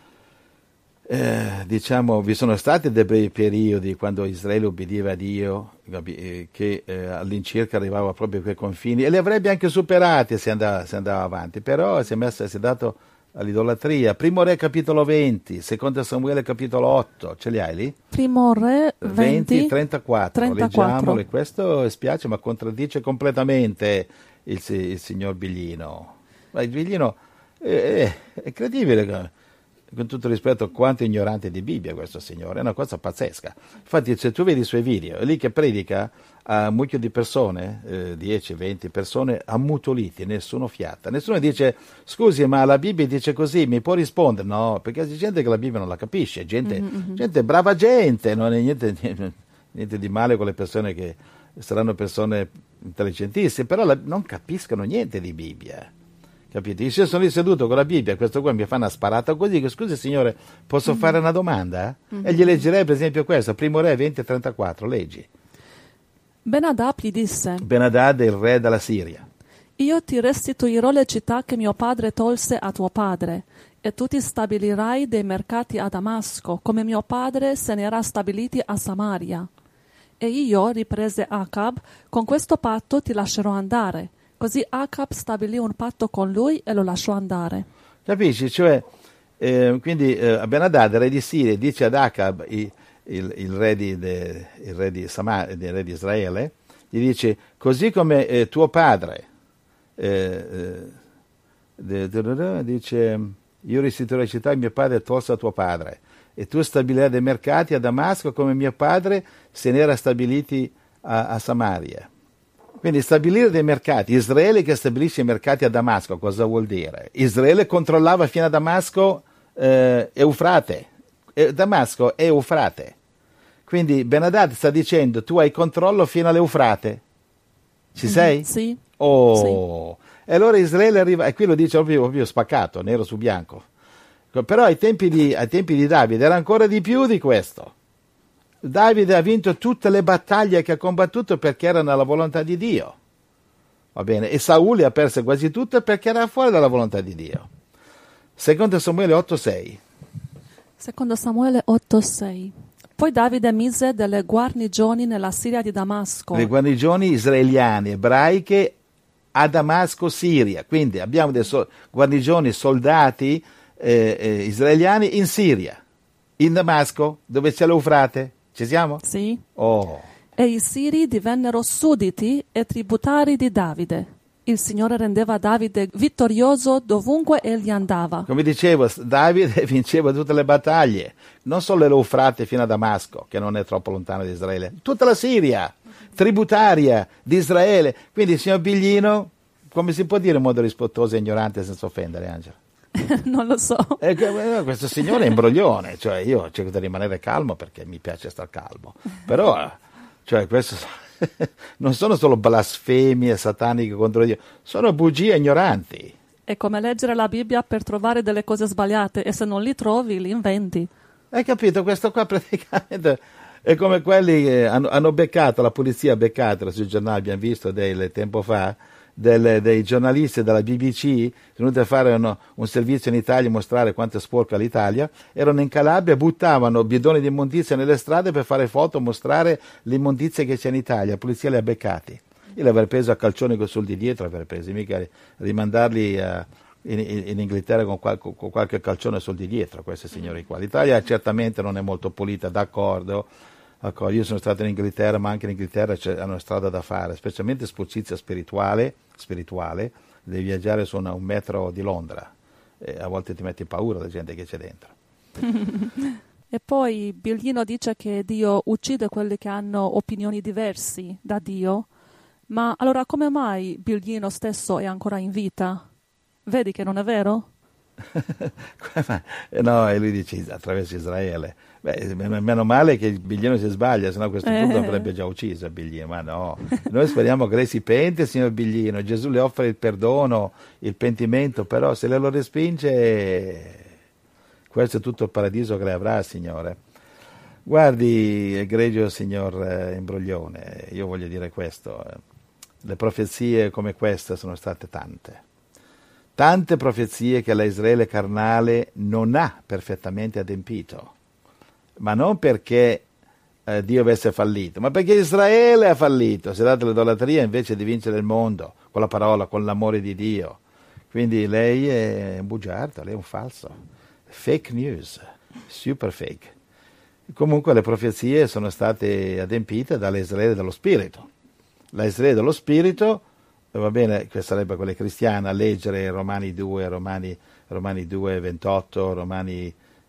Eh, diciamo, vi sono stati dei periodi quando Israele obbediva a Dio che eh, all'incirca arrivava proprio a quei confini e li avrebbe anche superati se andava, se andava avanti, però si è, messo, si è dato all'idolatria. Primo Re capitolo venti, secondo Samuele capitolo otto, ce li hai lì? Primo Re venti, venti trentaquattro, trentaquattro. Leggiamoli, questo spiace ma contraddice completamente il, il signor Biglino. Ma il Biglino eh, è incredibile. con tutto rispetto, quanto ignorante di Bibbia questo signore, è una cosa pazzesca. Infatti se tu vedi i suoi video, è lì che predica a un mucchio di persone, eh, dieci venti persone, ammutoliti, nessuno fiata. Nessuno dice, scusi, ma la Bibbia dice così, mi può rispondere? No, perché c'è gente che la Bibbia non la capisce, gente, mm-hmm. gente brava gente, non è niente, niente di male con le persone che saranno persone intelligentissime, però la, non capiscono niente di Bibbia. Capite? Io sono lì seduto con la Bibbia, questo qua mi fa una sparata così, che scusi signore, posso mm-hmm. fare una domanda? Mm-hmm. E gli leggerei per esempio questo, Primo Re venti trentaquattro, leggi. Ben-Hadad gli disse: Ben-Hadad è il re della Siria. Io ti restituirò le città che mio padre tolse a tuo padre, e tu ti stabilirai dei mercati a Damasco, come mio padre se ne era stabiliti a Samaria. E io, riprese Acab, con questo patto ti lascerò andare. Così Acab stabilì un patto con lui e lo lasciò andare. Capisci? Cioè, eh, quindi eh, Ben-Hadad, re di Siria, dice ad Acab, il, il, il, re, di, de, il, re, di Samar, il re di Israele, gli dice, così come eh, tuo padre, eh, eh, de, de, de, de, dice, io restituirò la città e mio padre tolse a tuo padre, e tu stabilirai dei mercati a Damasco come mio padre se ne era stabiliti a, a Samaria. Quindi stabilire dei mercati, Israele che stabilisce i mercati a Damasco, cosa vuol dire? Israele controllava fino a Damasco eh, Eufrate, eh, Damasco è Eufrate. Quindi Ben-Hadad sta dicendo, tu hai controllo fino all'Eufrate. Ci sei? Mm, sì. Oh, sì. E allora Israele arriva, e qui lo dice proprio, proprio spaccato, nero su bianco. Però ai tempi, di, ai tempi di Davide era ancora di più di questo. Davide ha vinto tutte le battaglie che ha combattuto perché era nella volontà di Dio. Va bene? E Saul le ha perse quasi tutte perché era fuori dalla volontà di Dio. Secondo Samuele otto sei. Secondo Samuele otto sei. Poi Davide mise delle guarnigioni nella Siria di Damasco. Le guarnigioni israeliane, ebraiche a Damasco, Siria. Quindi abbiamo delle so- guarnigioni, soldati eh, eh, israeliani in Siria, in Damasco, dove c'è l'Eufrate. Ci siamo? Sì. Oh. E i siri divennero sudditi e tributari di Davide. Il Signore rendeva Davide vittorioso dovunque egli andava. Come dicevo, Davide vinceva tutte le battaglie, non solo l'Eufrate fino a Damasco, che non è troppo lontano da Israele, tutta la Siria, tributaria di Israele. Quindi, signor Biglino, come si può dire in modo rispettoso e ignorante senza offendere, Angela? Non lo so. Eh, questo signore è imbroglione, cioè io cerco di rimanere calmo perché mi piace star calmo, però cioè, questo non sono solo blasfemie sataniche contro Dio, sono bugie ignoranti. È come leggere la Bibbia per trovare delle cose sbagliate e se non li trovi li inventi. Hai capito? Questo qua praticamente è come quelli che hanno, hanno beccato, la polizia ha beccato sui giornali, abbiamo visto del tempo fa, Del, dei giornalisti della B B C venuti a fare uno, un servizio in Italia, mostrare quanto è sporca l'Italia, erano in Calabria, buttavano bidoni di immondizia nelle strade per fare foto, mostrare l'immondizia che c'è in Italia. La polizia li ha beccati. Io l'avrei preso a calcioni con sul di dietro, avrei preso, mica rimandarli uh, in, in Inghilterra con, qual, con qualche calcione sul di dietro, questi signori qua. L'Italia certamente non è molto pulita, d'accordo. Io sono stato in Inghilterra, ma anche in Inghilterra c'è una strada da fare, specialmente sporcizia spirituale, spirituale, devi viaggiare su una, un metro di Londra e a volte ti metti paura della gente che c'è dentro. E poi Biglino dice che Dio uccide quelli che hanno opinioni diverse da Dio, ma allora come mai Biglino stesso è ancora in vita? Vedi che non è vero? No, e lui dice attraverso Israele. Beh, meno male che il Biglino si sbaglia, sennò a questo eh. punto avrebbe già ucciso il Biglino, ma no. Noi speriamo che lei si pente, signor Biglino, Gesù le offre il perdono, il pentimento, però se lei lo respinge, questo è tutto il paradiso che lei avrà, Signore. Guardi, egregio signor Imbroglione, io voglio dire questo, le profezie come queste sono state tante. Tante profezie che la Israele carnale non ha perfettamente adempito. Ma non perché eh, Dio avesse fallito, ma perché Israele ha fallito, si è data l'idolatria invece di vincere il mondo, con la parola, con l'amore di Dio. Quindi lei è un bugiardo, lei è un falso. Fake news, super fake. Comunque le profezie sono state adempite dall'Israele dello Spirito. L'Israele dello Spirito, va bene, che sarebbe quella cristiana, leggere Romani due, Romani, Romani due, ventotto, Romani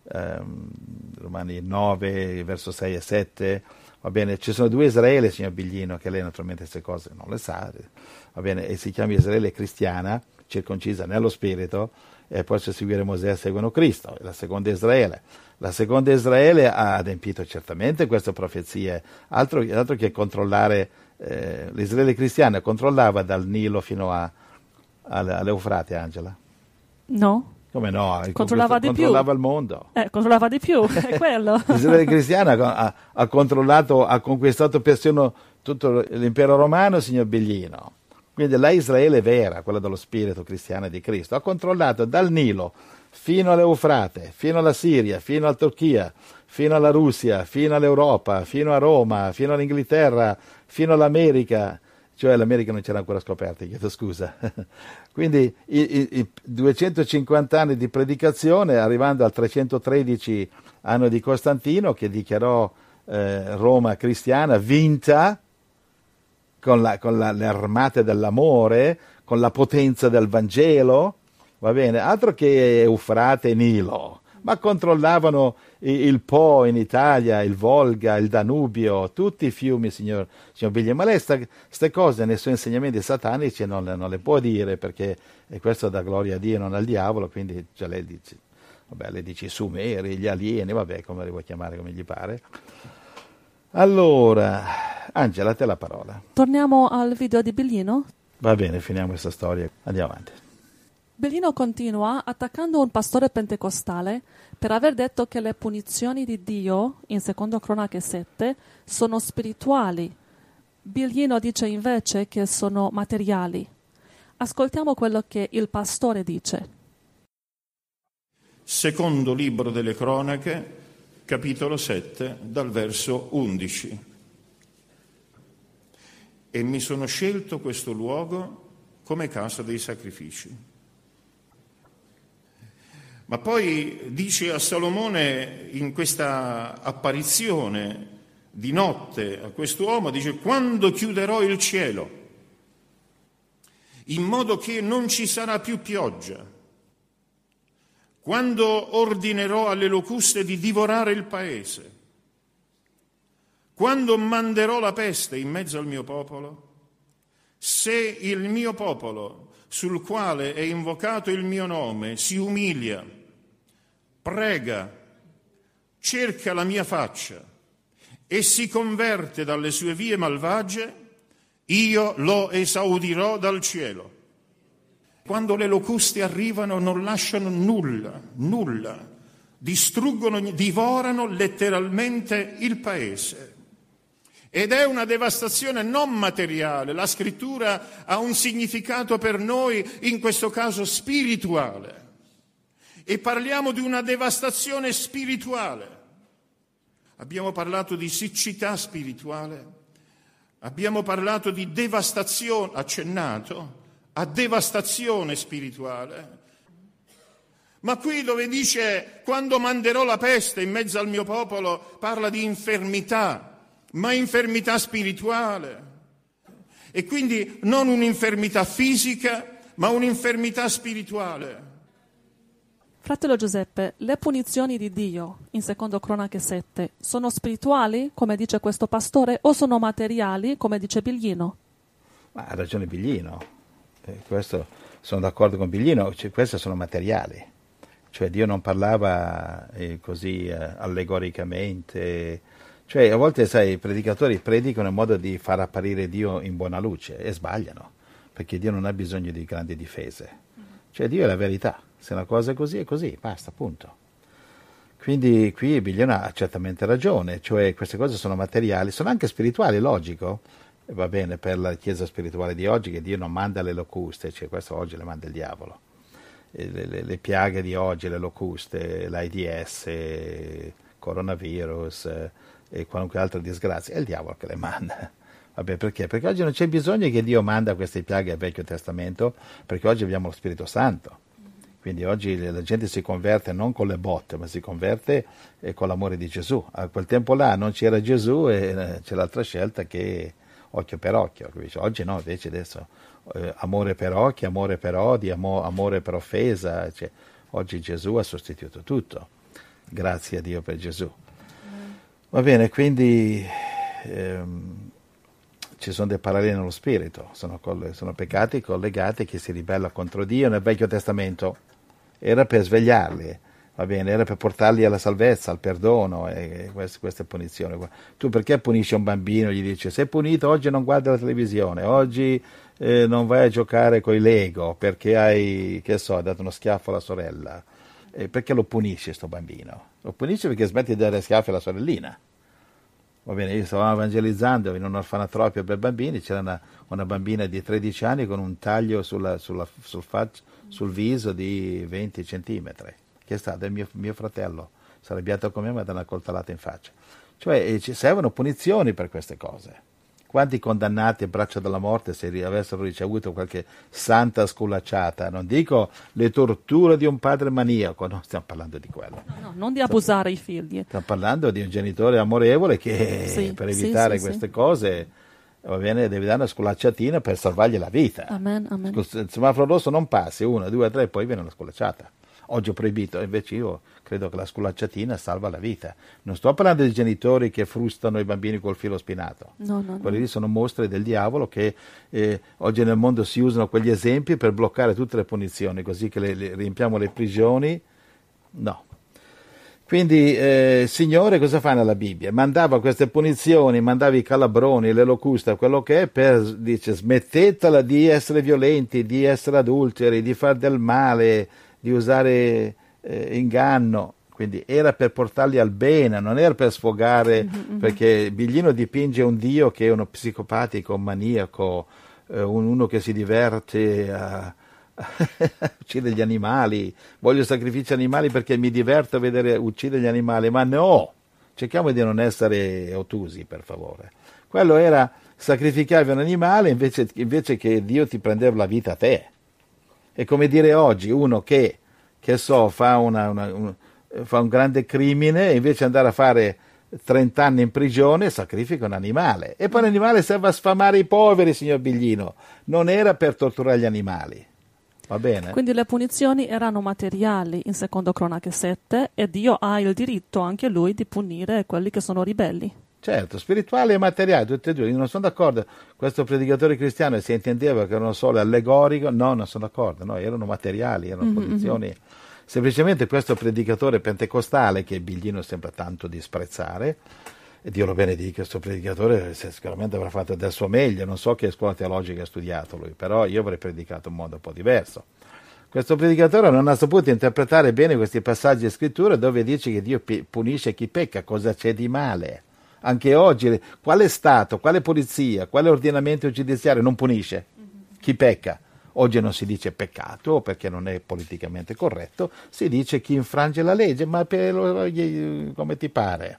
ehm, Romani nove, verso sei e sette, va bene, ci sono due Israele, signor Biglino, che lei naturalmente queste cose non le sa, va bene, e si chiama Israele cristiana, circoncisa nello spirito, e poi se seguire Mosè seguono Cristo, la seconda Israele. La seconda Israele ha adempito certamente queste profezie, altro, altro che controllare, eh, l'Israele cristiana controllava dal Nilo fino a, all'Eufrate, Angela? No. Come no? Controllava di controllava più. il mondo. Eh, controllava di più, è quello. L'Israele cristiana ha, ha controllato, ha conquistato persino tutto l'impero romano, signor Biglino. Quindi la Israele vera, quella dello spirito cristiano di Cristo, ha controllato dal Nilo fino all'Eufrate, fino alla Siria, fino alla Turchia, fino alla Russia, fino all'Europa, fino a Roma, fino all'Inghilterra, fino all'America, cioè l'America non c'era ancora scoperta, chiedo scusa. Quindi i, i, i duecentocinquanta anni di predicazione, arrivando al trecentotredici anno di Costantino, che dichiarò eh, Roma cristiana vinta, con, la, con la, le armate dell'amore, con la potenza del Vangelo, va bene, altro che Eufrate e Nilo, ma controllavano il Po in Italia, il Volga, il Danubio, tutti i fiumi, signor, signor Biglia. Ma lei queste cose nei suoi insegnamenti satanici non, non le può dire, perché e questo dà gloria a Dio, non al diavolo, quindi cioè, lei dice, vabbè, lei dice i Sumeri, gli alieni, vabbè, come li vuoi chiamare, come gli pare. Allora, Angela, a te la parola. Torniamo al video di Biglino? Va bene, finiamo questa storia, andiamo avanti. Biglino continua attaccando un pastore pentecostale per aver detto che le punizioni di Dio, in secondo Cronache sette, sono spirituali. Biglino dice invece che sono materiali. Ascoltiamo quello che il pastore dice. Secondo libro delle Cronache, capitolo sette, dal verso undici. E mi sono scelto questo luogo come casa dei sacrifici. Ma poi dice a Salomone in questa apparizione di notte a quest'uomo, dice: quando chiuderò il cielo, in modo che non ci sarà più pioggia, quando ordinerò alle locuste di divorare il paese, quando manderò la peste in mezzo al mio popolo, se il mio popolo, sul quale è invocato il mio nome, si umilia, prega, cerca la mia faccia e si converte dalle sue vie malvagie, io lo esaudirò dal cielo. Quando le locuste arrivano non lasciano nulla, nulla, distruggono, divorano letteralmente il paese. Ed è una devastazione non materiale, la scrittura ha un significato per noi, in questo caso spirituale. E parliamo di una devastazione spirituale. Abbiamo parlato di siccità spirituale, abbiamo parlato di devastazione, accennato a devastazione spirituale. Ma qui dove dice quando manderò la peste in mezzo al mio popolo, parla di infermità, ma infermità spirituale. E quindi non un'infermità fisica, ma un'infermità spirituale. Fratello Giuseppe, le punizioni di Dio, in secondo Cronache sette, sono spirituali, come dice questo pastore, o sono materiali, come dice Biglino? Ma ha ragione Biglino. Eh, questo, sono d'accordo con Biglino, cioè, queste sono materiali. Cioè Dio non parlava eh, così eh, allegoricamente. Cioè a volte, sai, i predicatori predicano in modo di far apparire Dio in buona luce e sbagliano, perché Dio non ha bisogno di grandi difese. Cioè Dio è la verità. Se una cosa è così, è così, basta, punto. Quindi qui Biglino ha certamente ragione, cioè queste cose sono materiali, sono anche spirituali, logico, e va bene per la Chiesa spirituale di oggi che Dio non manda le locuste, cioè questo oggi le manda il diavolo. E le, le, le piaghe di oggi, le locuste, l'AIDS, coronavirus eh, e qualunque altra disgrazia, è il diavolo che le manda. Vabbè, perché? Perché oggi non c'è bisogno che Dio manda queste piaghe al Vecchio Testamento, perché oggi abbiamo lo Spirito Santo. Quindi oggi la gente si converte non con le botte, ma si converte eh, con l'amore di Gesù. A quel tempo là non c'era Gesù e eh, c'è l'altra scelta che occhio per occhio. Oggi no, invece adesso eh, amore per occhio, amore per odio, amo, amore per offesa. Cioè, oggi Gesù ha sostituito tutto. Grazie a Dio per Gesù. Va bene, quindi ehm, ci sono dei paralleli nello spirito, sono, coll- sono peccati collegati che si ribella contro Dio. Nel Vecchio Testamento era per svegliarli, va bene, era per portarli alla salvezza, al perdono, e queste, queste punizioni. Tu perché punisci un bambino? Gli dici, sei punito, oggi non guardi la televisione, oggi eh, non vai a giocare coi Lego perché hai, che so, hai dato uno schiaffo alla sorella. Eh, perché lo punisci sto bambino? Lo punisci perché smetti di dare schiaffi alla sorellina. Va bene, io stavo evangelizzando in un orfanotrofio per bambini, c'era una, una bambina di tredici anni con un taglio sulla, sulla, sul, fac, sul viso di venti centimetri, che è stato il mio, mio fratello, si è arrabbiato con me e mi ha dato una coltellata in faccia. Cioè eh, ci servono punizioni per queste cose. Quanti condannati a braccia della morte se avessero ricevuto qualche santa sculacciata, non dico le torture di un padre maniaco, non stiamo parlando di quello. No, no, non di abusare i figli. Stiamo parlando di un genitore amorevole che sì, per evitare sì, queste sì, cose, va bene, deve dare una sculacciatina per salvargli la vita. Amen, amen. Il semaforo rosso non passi, uno, due, tre, poi viene una sculacciata. Oggi è proibito, invece io credo che la sculacciatina salva la vita. Non sto parlando di genitori che frustano i bambini col filo spinato. No, no, Quelli no. lì sono mostre del diavolo che eh, oggi nel mondo si usano quegli esempi per bloccare tutte le punizioni, così che le, le, riempiamo le prigioni. No. Quindi eh, il Signore cosa fa nella Bibbia? Mandava queste punizioni, mandava i calabroni, le locuste, quello che è, per, dice, smettetela di essere violenti, di essere adulteri, di far del male, di usare eh, inganno. Quindi era per portarli al bene, non era per sfogare, mm-hmm. perché Biglino dipinge un Dio che è uno psicopatico, un maniaco, eh, un, uno che si diverte a, a uccidere gli animali. Voglio sacrifici animali perché mi diverto a vedere uccidere gli animali, ma no, cerchiamo di non essere ottusi, per favore. Quello era sacrificare un animale invece, invece che Dio ti prendeva la vita a te. È come dire oggi uno che, che so, fa, una, una, un, fa un grande crimine e invece di andare a fare trenta anni in prigione sacrifica un animale. E poi l'animale serve a sfamare i poveri, signor Biglino. Non era per torturare gli animali. Va bene? Quindi le punizioni erano materiali in secondo Cronache sette e Dio ha il diritto anche lui di punire quelli che sono ribelli. Certo, spirituale e materiale, tutti e due. Io non sono d'accordo. Questo predicatore cristiano si intendeva che erano solo allegorico. No, non sono d'accordo. No, erano materiali, erano mm-hmm. posizioni. Semplicemente questo predicatore pentecostale, che Biglino sembra tanto disprezzare, e Dio lo benedica, questo predicatore sicuramente avrà fatto del suo meglio. Non so che scuola teologica ha studiato lui, però io avrei predicato in modo un po' diverso. Questo predicatore non ha saputo interpretare bene questi passaggi di scrittura dove dice che Dio punisce chi pecca. Cosa c'è di male? Anche oggi, quale Stato, quale polizia, quale ordinamento giudiziario non punisce chi pecca? Oggi non si dice peccato perché non è politicamente corretto, si dice chi infrange la legge, ma per, come ti pare.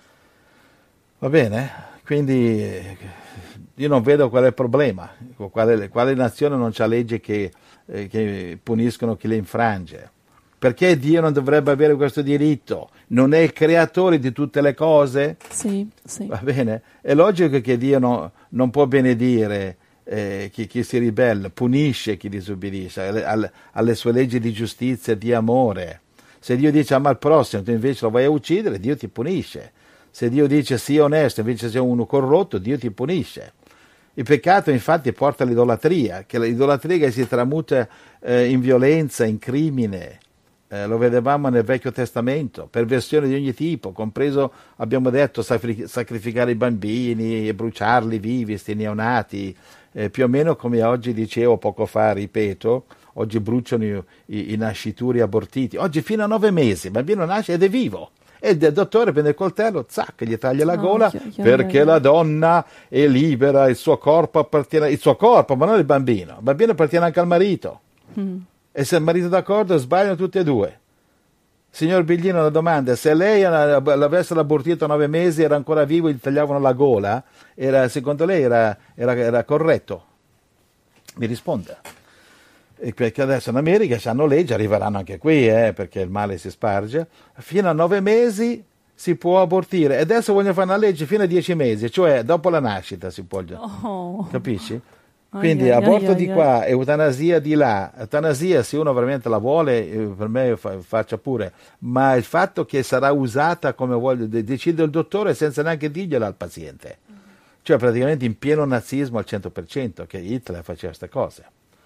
Va bene? Quindi io non vedo qual è il problema, quale, quale nazione non c'ha leggi che, eh, che puniscono chi le infrange. Perché Dio non dovrebbe avere questo diritto? Non è il creatore di tutte le cose? Sì, sì. Va bene? È logico che Dio no, non può benedire eh, chi, chi si ribella, punisce chi disobbedisce alle, alle, alle sue leggi di giustizia e di amore. Se Dio dice ama il prossimo, tu invece lo vai a uccidere, Dio ti punisce. Se Dio dice sii onesto, invece sei uno corrotto, Dio ti punisce. Il peccato infatti porta all'idolatria, che l'idolatria che si tramuta eh, in violenza, in crimine. Eh, lo vedevamo nel Vecchio Testamento, perversioni di ogni tipo, compreso, abbiamo detto, sacri- sacrificare i bambini e bruciarli vivi, sti neonati, eh, più o meno come oggi dicevo poco fa, ripeto, oggi bruciano i, i, i nascituri abortiti, oggi fino a nove mesi, il bambino nasce ed è vivo, e il dottore prende il coltello, zac, gli taglia la gola, oh, che, che perché la donna è libera, il suo corpo appartiene, il suo corpo, ma non il bambino, il bambino appartiene anche al marito. Mm. E se il marito è d'accordo, sbagliano tutti e due. Signor Biglino, una domanda: se lei l'avesse abortito a nove mesi, era ancora vivo e gli tagliavano la gola, era, secondo lei era, era, era corretto? Mi risponda. E perché adesso in America hanno leggi, arriveranno anche qui, eh, perché il male si sparge, fino a nove mesi si può abortire, e adesso vogliono fare una legge fino a dieci mesi, cioè dopo la nascita si può, oh. capisci? Quindi Ai, ai, aborto ai, di ai, qua, eutanasia di là. Eutanasia, se uno veramente la vuole, eh, per me fa- faccia pure, ma il fatto che sarà usata come vuole, de- decide il dottore senza neanche dirglielo al paziente. Cioè praticamente in pieno nazismo al cento per cento, che Hitler faceva queste cose.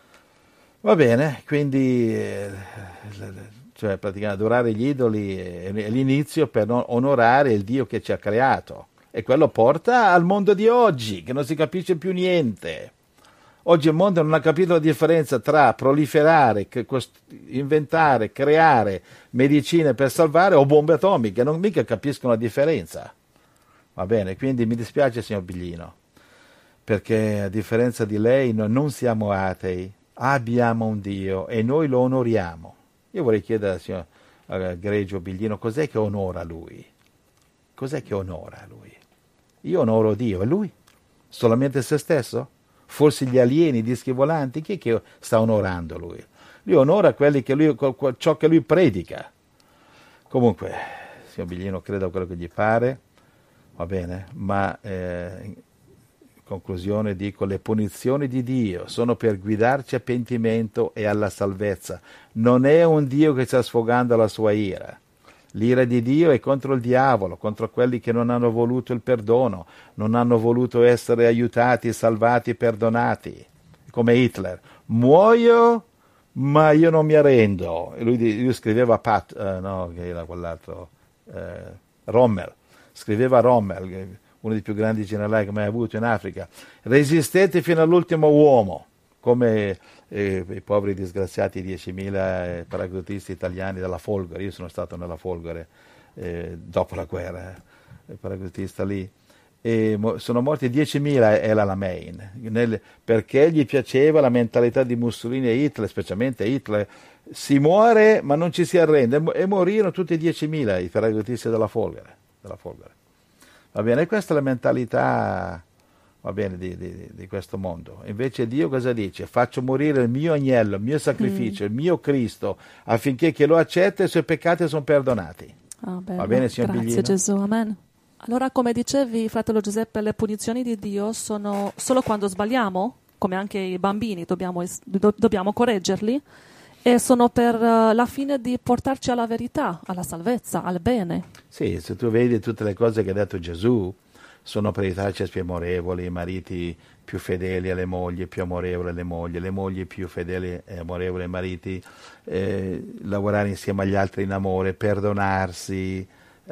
Va bene, quindi eh, cioè praticamente adorare gli idoli è, è l'inizio per non onorare il Dio che ci ha creato. E quello porta al mondo di oggi, che non si capisce più niente. Oggi il mondo non ha capito la differenza tra proliferare, che cost- inventare, creare medicine per salvare o bombe atomiche, non mica capiscono la differenza. Va bene, quindi mi dispiace signor Biglino, perché a differenza di lei noi non siamo atei, abbiamo un Dio e noi lo onoriamo. Io vorrei chiedere al signor uh, Gregio Biglino cos'è che onora lui? Cos'è che onora lui? Io onoro Dio, e lui? Solamente se stesso? Forse gli alieni, i dischi volanti? Chi è che sta onorando lui? Lui onora quelli che lui, ciò che lui predica. Comunque, signor Biglino, credo a quello che gli pare, va bene, ma eh, in conclusione dico, le punizioni di Dio sono per guidarci a pentimento e alla salvezza. Non è un Dio che sta sfogando la sua ira. L'ira di Dio è contro il diavolo, contro quelli che non hanno voluto il perdono, non hanno voluto essere aiutati, salvati, perdonati, come Hitler. Muoio, ma io non mi arrendo. E lui, lui scriveva a Pat, eh, no, che era quell'altro, eh, Rommel, scriveva a Rommel, uno dei più grandi generali che mai avuto in Africa, resistete fino all'ultimo uomo, come eh, i poveri disgraziati diecimila eh, paracadutisti italiani della Folgore. Io sono stato nella Folgore eh, dopo la guerra, eh, paracadutista lì, e mo- sono morti diecimila e la Lamein, nel, perché gli piaceva la mentalità di Mussolini e Hitler, specialmente Hitler. Si muore ma non ci si arrende, e, e morirono tutti diecimila i paracadutisti della Folgore, della Folgore. Va bene, questa è la mentalità, va bene, di, di, di questo mondo. Invece Dio cosa dice? Faccio morire il mio agnello, il mio sacrificio, mm. il mio Cristo, affinché chi lo accetta i suoi peccati sono perdonati. Ah, va bene, signor Grazie Biglino? Gesù, amen. Allora, come dicevi, fratello Giuseppe, le punizioni di Dio sono solo quando sbagliamo, come anche i bambini, dobbiamo, es- do- dobbiamo correggerli, e sono per uh, la fine di portarci alla verità, alla salvezza, al bene. Sì, se tu vedi tutte le cose che ha detto Gesù, sono per aiutarci a più amorevoli, i mariti più fedeli alle mogli, più amorevoli alle mogli, le mogli più fedeli e amorevoli ai mariti, eh, lavorare insieme agli altri in amore, perdonarsi,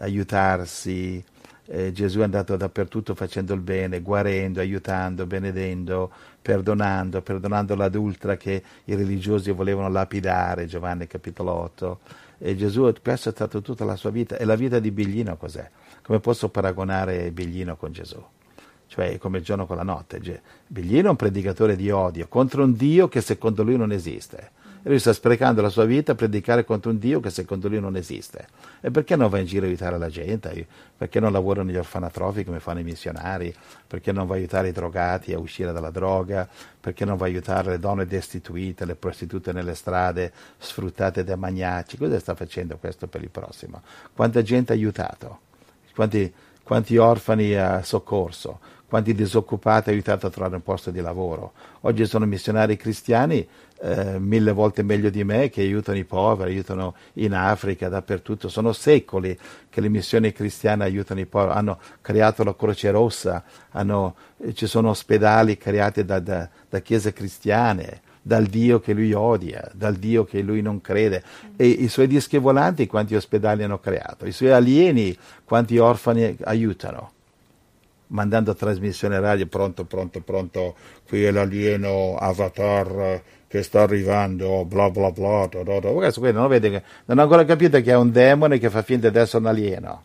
aiutarsi. Eh, Gesù è andato dappertutto facendo il bene, guarendo, aiutando, benedendo, perdonando, perdonando l'adultera che i religiosi volevano lapidare, Giovanni capitolo otto. E Gesù, questo è stato tutta la sua vita. E la vita di Biglino cos'è? Come posso paragonare Biglino con Gesù? Cioè come il giorno con la notte. Biglino è un predicatore di odio contro un Dio che secondo lui non esiste. E lui sta sprecando la sua vita a predicare contro un Dio che secondo lui non esiste. E perché non va in giro a aiutare la gente? Perché non lavora negli orfanatrofi come fanno i missionari? Perché non va a aiutare i drogati a uscire dalla droga? Perché non va a aiutare le donne destituite, le prostitute nelle strade, sfruttate dai magnacci? Cosa sta facendo questo per il prossimo? Quanta gente ha aiutato? Quanti, quanti orfani ha soccorso? Quanti disoccupati ha aiutato a trovare un posto di lavoro? Oggi sono missionari cristiani eh, mille volte meglio di me, che aiutano i poveri, aiutano in Africa, dappertutto. Sono secoli che le missioni cristiane aiutano i poveri. Hanno creato la Croce Rossa, hanno, ci sono ospedali creati da, da, da chiese cristiane, dal Dio che lui odia, dal Dio che lui non crede. E i suoi dischi volanti quanti ospedali hanno creato? I suoi alieni quanti orfani aiutano? Mandando trasmissione radio, pronto, pronto, pronto, qui è l'alieno Avatar che sta arrivando, bla bla bla, da, da, da. Questo qui non vede che, non ha ancora capito che è un demone che fa finta di essere un alieno.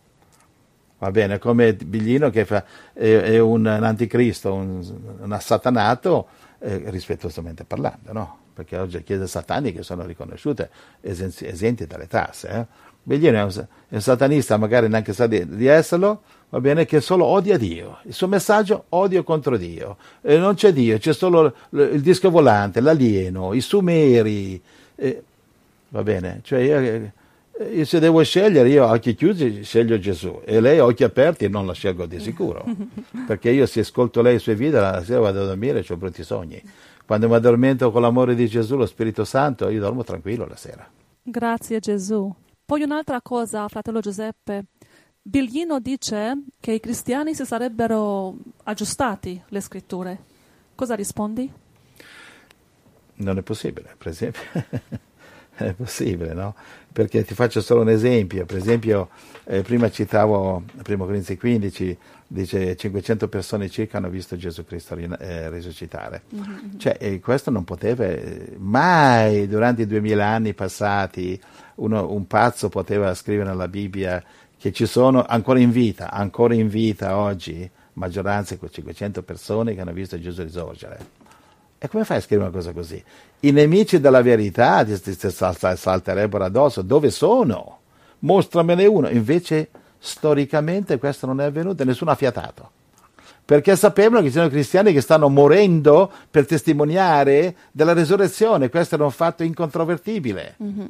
Va bene, come Biglino che fa, è, è un, un anticristo, un, un assatanato, eh, rispettosamente parlando, no? Perché oggi le chiese sataniche sono riconosciute esenti, esenti dalle tasse. Eh? Biglino è un, è un satanista, magari neanche sa di, di esserlo, va bene, che solo odia Dio. Il suo messaggio, odio contro Dio. E non c'è Dio, c'è solo il disco volante, l'alieno, i sumeri. Eh, va bene, cioè io, Io se devo scegliere, io a occhi chiusi sceglio Gesù e lei a occhi aperti non la scelgo di sicuro, perché io se ascolto lei i suoi video la sera vado a dormire e ho brutti sogni. Quando mi addormento con l'amore di Gesù, lo Spirito Santo, io dormo tranquillo la sera. Grazie Gesù. Poi un'altra cosa, fratello Giuseppe. Biglino dice che i cristiani si sarebbero aggiustati le scritture. Cosa rispondi? Non è possibile, per esempio. È possibile, no? Perché ti faccio solo un esempio. Per esempio, eh, prima citavo, primo Corinzi quindici, dice cinquecento persone circa hanno visto Gesù Cristo eh, risuscitare. Mm-hmm. Cioè, eh, questo non poteva, eh, mai durante i duemila anni passati, uno, un pazzo poteva scrivere nella Bibbia che ci sono ancora in vita, ancora in vita oggi, maggioranza con cinquecento persone che hanno visto Gesù risorgere. E come fai a scrivere una cosa così? I nemici della verità ti, ti, ti salterebbero addosso. Dove sono? Mostramene uno. Invece, storicamente, questo non è avvenuto e nessuno ha fiatato. Perché sapevano che ci sono cristiani che stanno morendo per testimoniare della resurrezione. Questo era un fatto incontrovertibile. Mm-hmm.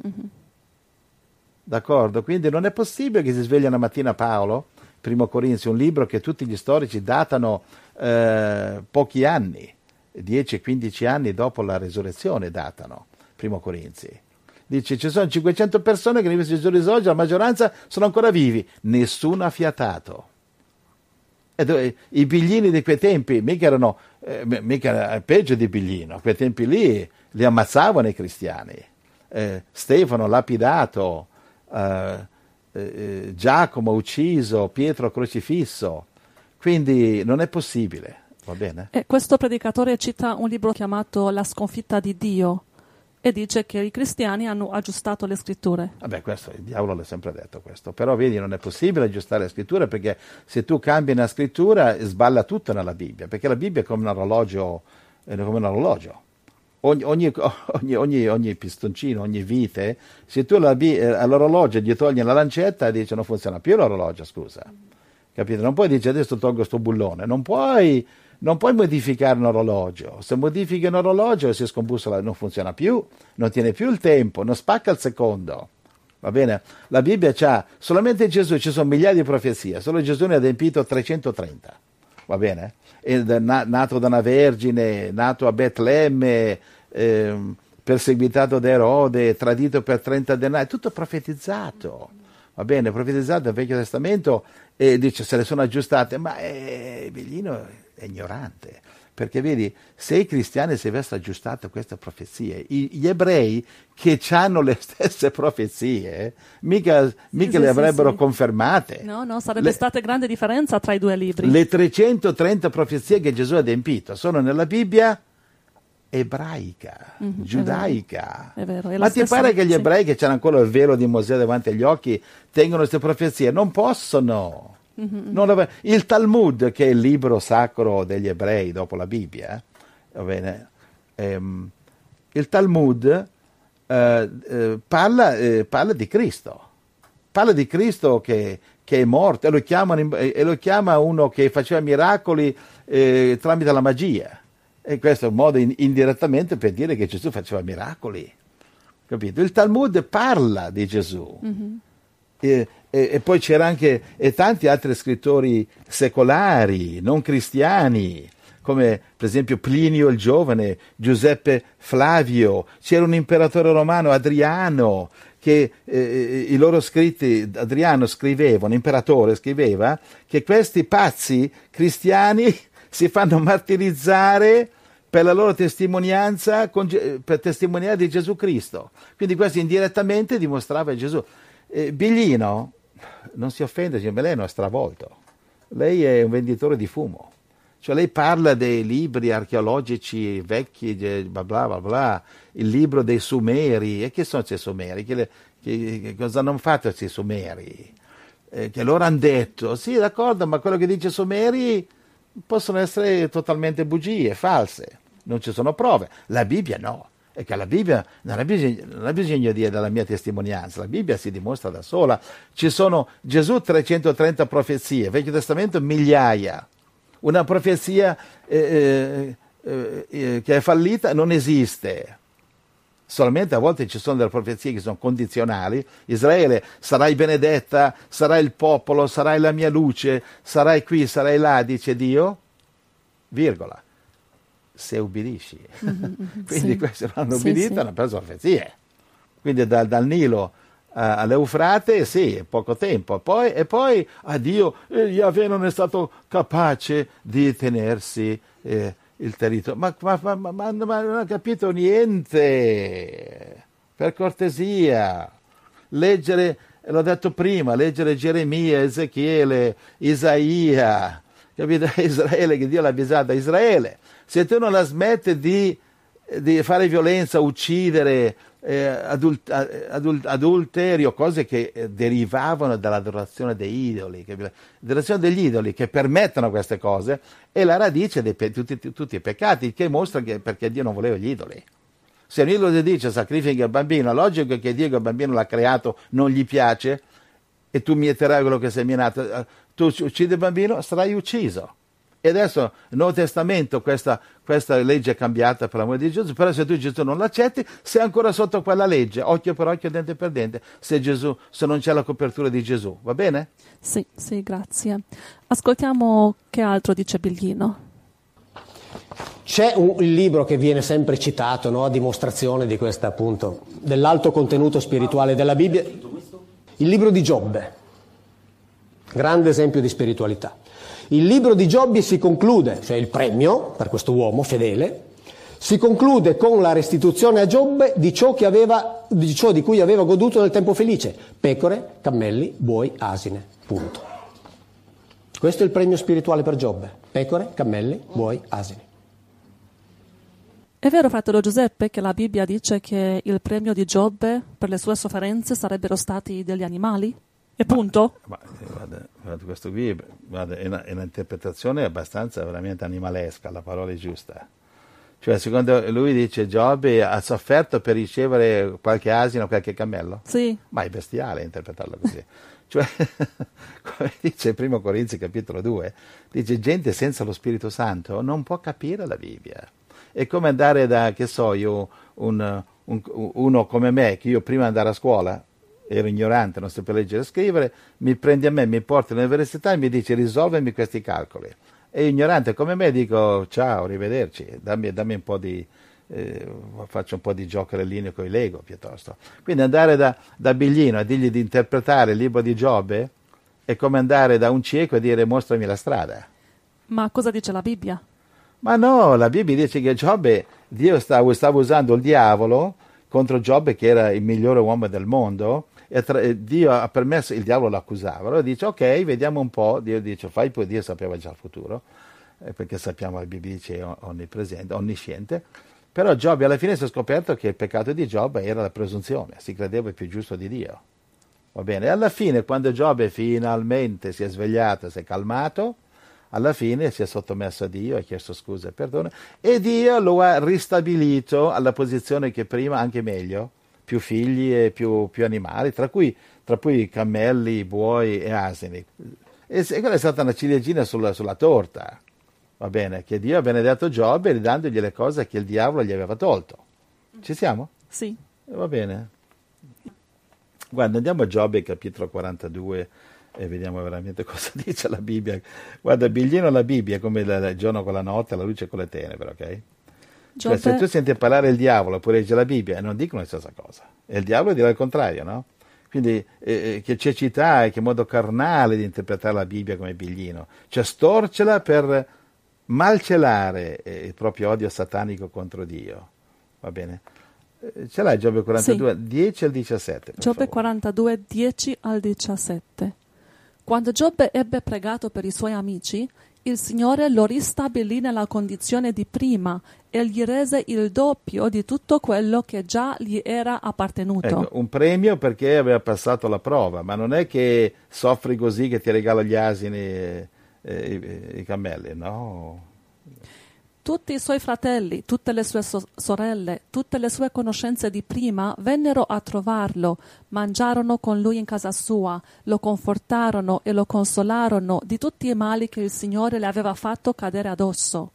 D'accordo? Quindi non è possibile che si sveglia una mattina Paolo, primo Corinzi, un libro che tutti gli storici datano eh, pochi anni, dieci quindici anni dopo la resurrezione datano, primo Corinzi. Dice, ci sono cinquecento persone che hanno visto Gesù risorgere, la maggioranza sono ancora vivi, nessuno ha fiatato. E dove, i biglini di quei tempi mica erano, eh, mica era peggio di biglino, a quei tempi lì li ammazzavano i cristiani. Eh, Stefano lapidato, eh, eh, Giacomo ucciso, Pietro crocifisso, quindi non è possibile. Va bene. E questo predicatore cita un libro chiamato La sconfitta di Dio e dice che i cristiani hanno aggiustato le scritture. Vabbè, questo il diavolo l'ha sempre detto questo, però vedi non è possibile aggiustare le scritture perché se tu cambi una scrittura sballa tutto nella Bibbia, perché la Bibbia è come un orologio, è come un orologio. Ogni, ogni, ogni, ogni, ogni pistoncino, ogni vite, se tu la, all'orologio gli togli la lancetta dice non funziona più l'orologio, scusa. Capito? Non puoi dire adesso tolgo sto bullone, non puoi Non puoi modificare un orologio. Se modifichi un orologio si scombussola, non funziona più, non tiene più il tempo, non spacca il secondo. Va bene? La Bibbia c'ha, solamente in Gesù ci sono migliaia di profezie, solo Gesù ne ha adempito trecentotrenta. Va bene? È nato da una vergine, nato a Betlemme, eh, perseguitato da Erode, tradito per trenta denari, tutto profetizzato. Va bene? Profetizzato nel Vecchio Testamento e dice se le sono aggiustate, ma è Biglino è ignorante, perché vedi, se i cristiani si avessero aggiustato queste profezie, gli ebrei che hanno le stesse profezie, mica, mica sì, le sì, avrebbero sì. confermate. No, no, sarebbe le, stata grande differenza tra i due libri. Le trecentotrenta profezie che Gesù ha adempito sono nella Bibbia ebraica, mm-hmm, giudaica. È vero, è vero, è ma ti stessa, pare che gli sì. ebrei che hanno ancora il velo di Mosè davanti agli occhi tengono queste profezie? Non possono. Mm-hmm. Non ave- il Talmud, che è il libro sacro degli ebrei dopo la Bibbia, va bene? Ehm, il Talmud eh, eh, parla, eh, parla di Cristo, parla di Cristo che, che è morto e lo, chiamano, e lo chiama uno che faceva miracoli eh, tramite la magia. E questo è un modo in, indirettamente per dire che Gesù faceva miracoli, capito? Il Talmud parla di Gesù. Mm-hmm. E, e, e poi c'era anche e tanti altri scrittori secolari, non cristiani, come per esempio Plinio il Giovane, Giuseppe Flavio, c'era un imperatore romano, Adriano, che eh, i loro scritti, Adriano scriveva, un imperatore scriveva, che questi pazzi cristiani si fanno martirizzare per la loro testimonianza, per testimoniare di Gesù Cristo. Quindi questo indirettamente dimostrava Gesù. Eh, Biglino, non si offende, ma lei non è stravolto. Lei è un venditore di fumo. Cioè lei parla dei libri archeologici vecchi, bla bla bla bla, il libro dei Sumeri. E che sono questi Sumeri? Che, le, che, che cosa hanno fatto questi Sumeri? Eh, che loro hanno detto, sì d'accordo, ma quello che dice Sumeri possono essere totalmente bugie, false. Non ci sono prove. La Bibbia no. E che la Bibbia non ha, bisogno, non ha bisogno di, della mia testimonianza, la Bibbia si dimostra da sola. Ci sono Gesù trecentotrenta profezie, Vecchio Testamento migliaia. Una profezia eh, eh, eh, che è fallita non esiste. Solamente a volte ci sono delle profezie che sono condizionali. Israele, sarai benedetta, sarai il popolo, sarai la mia luce, sarai qui, sarai là, dice Dio, virgola, se ubbidisci. Mm-hmm, quindi sì. Questi non hanno ubbidito, sì, hanno preso profezie. Quindi da, dal Nilo all'Eufrate, sì, poco tempo. Poi, e poi a Dio, eh, Yahweh non è stato capace di tenersi eh, il territorio. Ma, ma, ma, ma, ma non ha capito niente. Per cortesia. Leggere, l'ho detto prima, leggere Geremia, Ezechiele, Isaia. Capite? Israele, che Dio l'ha avvisato a Israele. Se tu non la smetti di, di fare violenza, uccidere, Eh, adult, adult, adulterio, cose che eh, derivavano dall'adorazione degli idoli, che, l'adorazione degli idoli che permettono queste cose, è la radice di tutti, tutti i peccati, che mostra che perché Dio non voleva gli idoli. Se un idolo ti dice sacrifica il bambino, è logico che Dio che il bambino l'ha creato non gli piace e tu mieterai quello che sei minato, tu uccidi il bambino, sarai ucciso. E adesso nel Nuovo Testamento questa, questa legge è cambiata per l'amore di Gesù, però se tu Gesù non l'accetti, sei ancora sotto quella legge, occhio per occhio, dente per dente, se, Gesù, se non c'è la copertura di Gesù, va bene? Sì, sì, grazie. Ascoltiamo che altro dice Biglino. C'è un il libro che viene sempre citato, no, a dimostrazione di questo, appunto, dell'alto contenuto spirituale della Bibbia, il libro di Giobbe, grande esempio di spiritualità. Il libro di Giobbe si conclude, cioè il premio per questo uomo fedele, si conclude con la restituzione a Giobbe di ciò, che aveva, di ciò di cui aveva goduto nel tempo felice: pecore, cammelli, buoi, asine, punto. Questo è il premio spirituale per Giobbe: pecore, cammelli, buoi, asini. È vero, fratello Giuseppe, che la Bibbia dice che il premio di Giobbe per le sue sofferenze sarebbero stati degli animali? E punto? Ma, ma guarda, guarda, questo qui guarda, è, una, è un'interpretazione abbastanza veramente animalesca, la parola è giusta. Cioè, secondo lui dice, Giobbe ha sofferto per ricevere qualche asino, qualche cammello? Sì. Ma è bestiale interpretarlo così. Cioè, come dice il primo Corinzi capitolo due, dice, gente senza lo Spirito Santo non può capire la Bibbia. È come andare da, che so io, un, un, uno come me, che io prima di andare a scuola, ero ignorante, non sapevo leggere e scrivere, mi prendi a me, mi porti all'università e mi dice risolvemi questi calcoli. E ignorante come me dico ciao, arrivederci, dammi, dammi un po' di, eh, faccio un po' di giocherellini con i Lego piuttosto. Quindi andare da, da Biglino a dirgli di interpretare il libro di Giobbe è come andare da un cieco e dire mostrami la strada. Ma cosa dice la Bibbia? Ma no, la Bibbia dice che Giobbe, Dio stava, stava usando il diavolo contro Giobbe, che era il migliore uomo del mondo. E tra, e Dio ha permesso, il diavolo l'accusava, allora dice ok, vediamo un po', Dio dice fai, poi Dio sapeva già il futuro, eh, perché sappiamo la Bibbia dice onnipresente, onnisciente, però Giobbe alla fine si è scoperto che il peccato di Giobbe era la presunzione, si credeva il più giusto di Dio, va bene, e alla fine quando Giobbe finalmente si è svegliato, si è calmato, alla fine si è sottomesso a Dio, ha chiesto scusa e perdono, e Dio lo ha ristabilito alla posizione che prima, anche meglio, più figli e più, più animali, tra cui, tra cui cammelli, buoi e asini. E, e quella è stata una ciliegina sulla, sulla torta, va bene, che Dio ha benedetto Giobbe ridandogli le cose che il diavolo gli aveva tolto. Ci siamo? Sì. E va bene. Guarda, andiamo a Giobbe capitolo quarantadue e vediamo veramente cosa dice la Bibbia. Guarda, Biglino la Bibbia è come il giorno con la notte, la luce con le tenebre, ok? Cioè, se tu senti parlare il diavolo oppure leggi la Bibbia, non dicono la stessa cosa. E il diavolo dirà il contrario, no? Quindi eh, che cecità e che modo carnale di interpretare la Bibbia come Biglino. Cioè storcela per malcelare eh, il proprio odio satanico contro Dio. Va bene? Eh, ce l'hai Giobbe quarantadue, sì. dieci al diciassette. Giobbe quarantadue, dieci al diciassette. Quando Giobbe ebbe pregato per i suoi amici, il Signore lo ristabilì nella condizione di prima e gli rese il doppio di tutto quello che già gli era appartenuto. Ecco, un premio perché aveva passato la prova, ma non è che soffri così che ti regala gli asini e, e, e i cammelli, no? Tutti i suoi fratelli, tutte le sue so- sorelle, tutte le sue conoscenze di prima vennero a trovarlo, mangiarono con lui in casa sua, lo confortarono e lo consolarono di tutti i mali che il Signore le aveva fatto cadere addosso.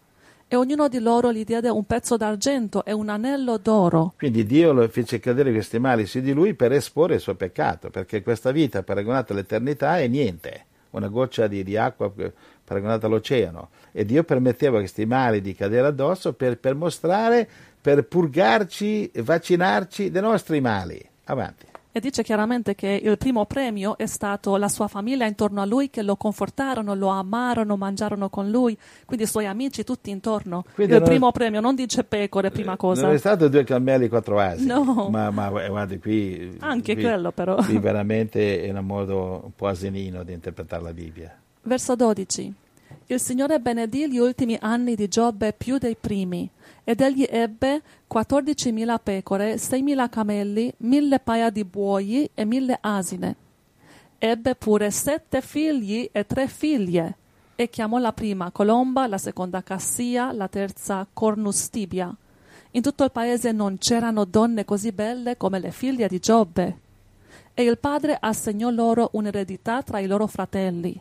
e ognuno di loro gli diede un pezzo d'argento e un anello d'oro. Quindi Dio lo fece cadere questi mali su di lui per esporre il suo peccato, perché questa vita paragonata all'eternità è niente, una goccia di, di acqua paragonata all'oceano. E Dio permetteva questi mali di cadere addosso per, per mostrare, per purgarci, vaccinarci dei nostri mali. Avanti. E dice chiaramente che il primo premio è stato la sua famiglia intorno a lui che lo confortarono, lo amarono, mangiarono con lui, quindi i suoi amici tutti intorno. Quindi il non, primo premio, non dice pecore, prima cosa. Non è stato due cammelli e quattro asini. No. Ma, ma guarda, qui... Anche qui, quello però. Qui veramente è un modo un po' asinino di interpretare la Bibbia. Verso dodici. Il Signore benedì gli ultimi anni di Giobbe più dei primi, ed egli ebbe quattordicimila pecore, seimila camelli, mille paia di buoi e mille asine. Ebbe pure sette figli e tre figlie, e chiamò la prima Colomba, la seconda Cassia, la terza Cornus Tibia. In tutto il paese non c'erano donne così belle come le figlie di Giobbe. E il padre assegnò loro un'eredità tra i loro fratelli.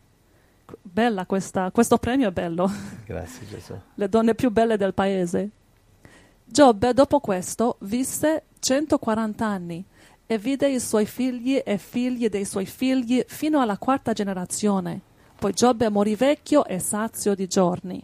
Bella questa, questo premio è bello. Grazie Gesù. Le donne più belle del paese. Giobbe dopo questo visse centoquaranta anni e vide i suoi figli e figli dei suoi figli fino alla quarta generazione. Poi Giobbe morì vecchio e sazio di giorni.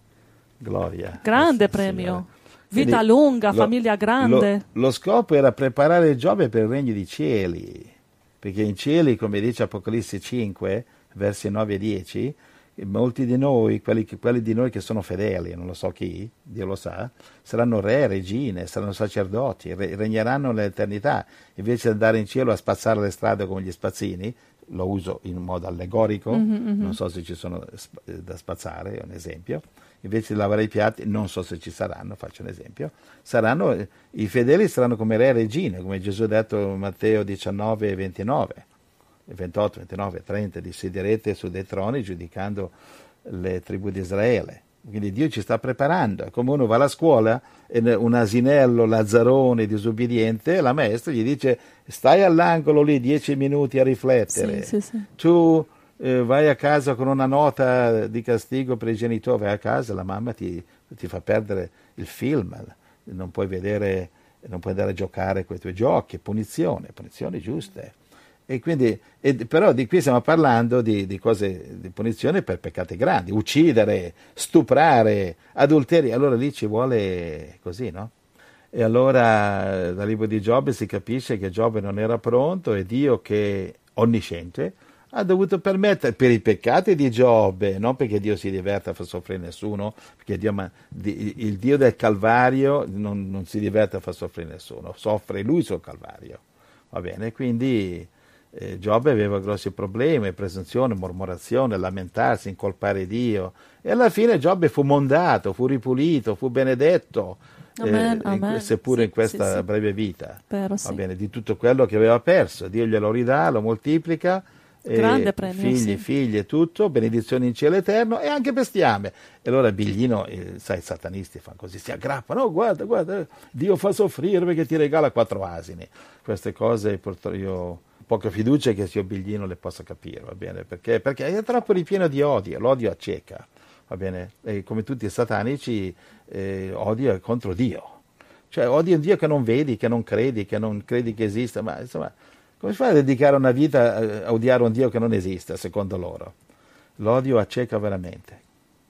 Gloria. Grande Sì, premio. Signore. Vita Quindi lunga, lo, famiglia grande. Lo, lo scopo era preparare Giobbe per il regno di cieli, perché in cieli, come dice Apocalisse cinque, versi nove e dieci, molti di noi, quelli, quelli di noi che sono fedeli, non lo so chi, Dio lo sa, saranno re, regine, saranno sacerdoti, re, regneranno nell'eternità. Invece di andare in cielo a spazzare le strade come gli spazzini, lo uso in modo allegorico, mm-hmm, mm-hmm. non so se ci sono da spazzare, è un esempio. Invece di lavare i piatti, non so se ci saranno, faccio un esempio, saranno, i fedeli saranno come re e regine, come Gesù ha detto in Matteo diciannove e ventinove. ventotto, ventinove, trenta, di siederete su dei troni giudicando le tribù di Israele. Quindi Dio ci sta preparando. Come uno va alla scuola e un asinello, lazzarone, disobbediente, la maestra gli dice stai all'angolo lì dieci minuti a riflettere. Sì, sì, sì. Tu eh, vai a casa con una nota di castigo per i genitori, vai a casa, la mamma ti, ti fa perdere il film, non puoi vedere, non puoi andare a giocare con i tuoi giochi, punizione, punizioni giuste. E quindi, e, però di qui stiamo parlando di, di cose, di punizione per peccati grandi, uccidere, stuprare, adulteri, allora lì ci vuole così, no? E allora dal libro di Giobbe si capisce che Giobbe non era pronto e Dio, che è onnisciente, ha dovuto permettere per i peccati di Giobbe, non perché Dio si diverte a far soffrire nessuno, perché Dio, ma, di, il Dio del Calvario non, non si diverte a far soffrire nessuno, soffre lui sul Calvario, va bene? Quindi Eh, Giobbe aveva grossi problemi, presunzione, mormorazione, lamentarsi, incolpare Dio, e alla fine Giobbe fu mondato, fu ripulito, fu benedetto, amen, eh, amen. in, seppure sì, in questa sì, sì. breve vita. Però, Va sì. bene, di tutto quello che aveva perso, Dio glielo ridà, lo moltiplica, Grande premio, figli, sì. figlie, tutto, benedizioni in cielo eterno e anche bestiame. E allora Biglino, eh, sai, i satanisti fanno così, si aggrappano, no, guarda, guarda, Dio fa soffrire perché ti regala quattro asini. Queste cose purtroppo io ho poca fiducia che sia Biglino le possa capire, va bene? Perché, perché è troppo ripieno di odio, l'odio acceca, va bene? E come tutti i satanici, eh, odio è contro Dio. Cioè odio un Dio che non vedi, che non credi, che non credi che esista, ma insomma... Come si fa a dedicare una vita a odiare un Dio che non esiste, secondo loro? L'odio acceca veramente.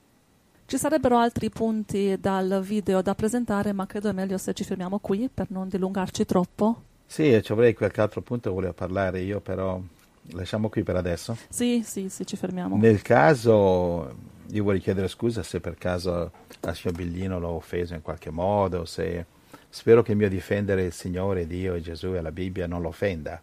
Ci sarebbero altri punti dal video da presentare, ma credo è meglio se ci fermiamo qui per non dilungarci troppo. Sì, ci avrei qualche altro punto che volevo parlare io, però lasciamo qui per adesso. Sì, sì, sì, ci fermiamo. Nel caso, io vorrei chiedere scusa se per caso a signor Biglino l'ho offeso in qualche modo, se spero che il mio difendere il Signore, Dio e Gesù e la Bibbia non lo offenda.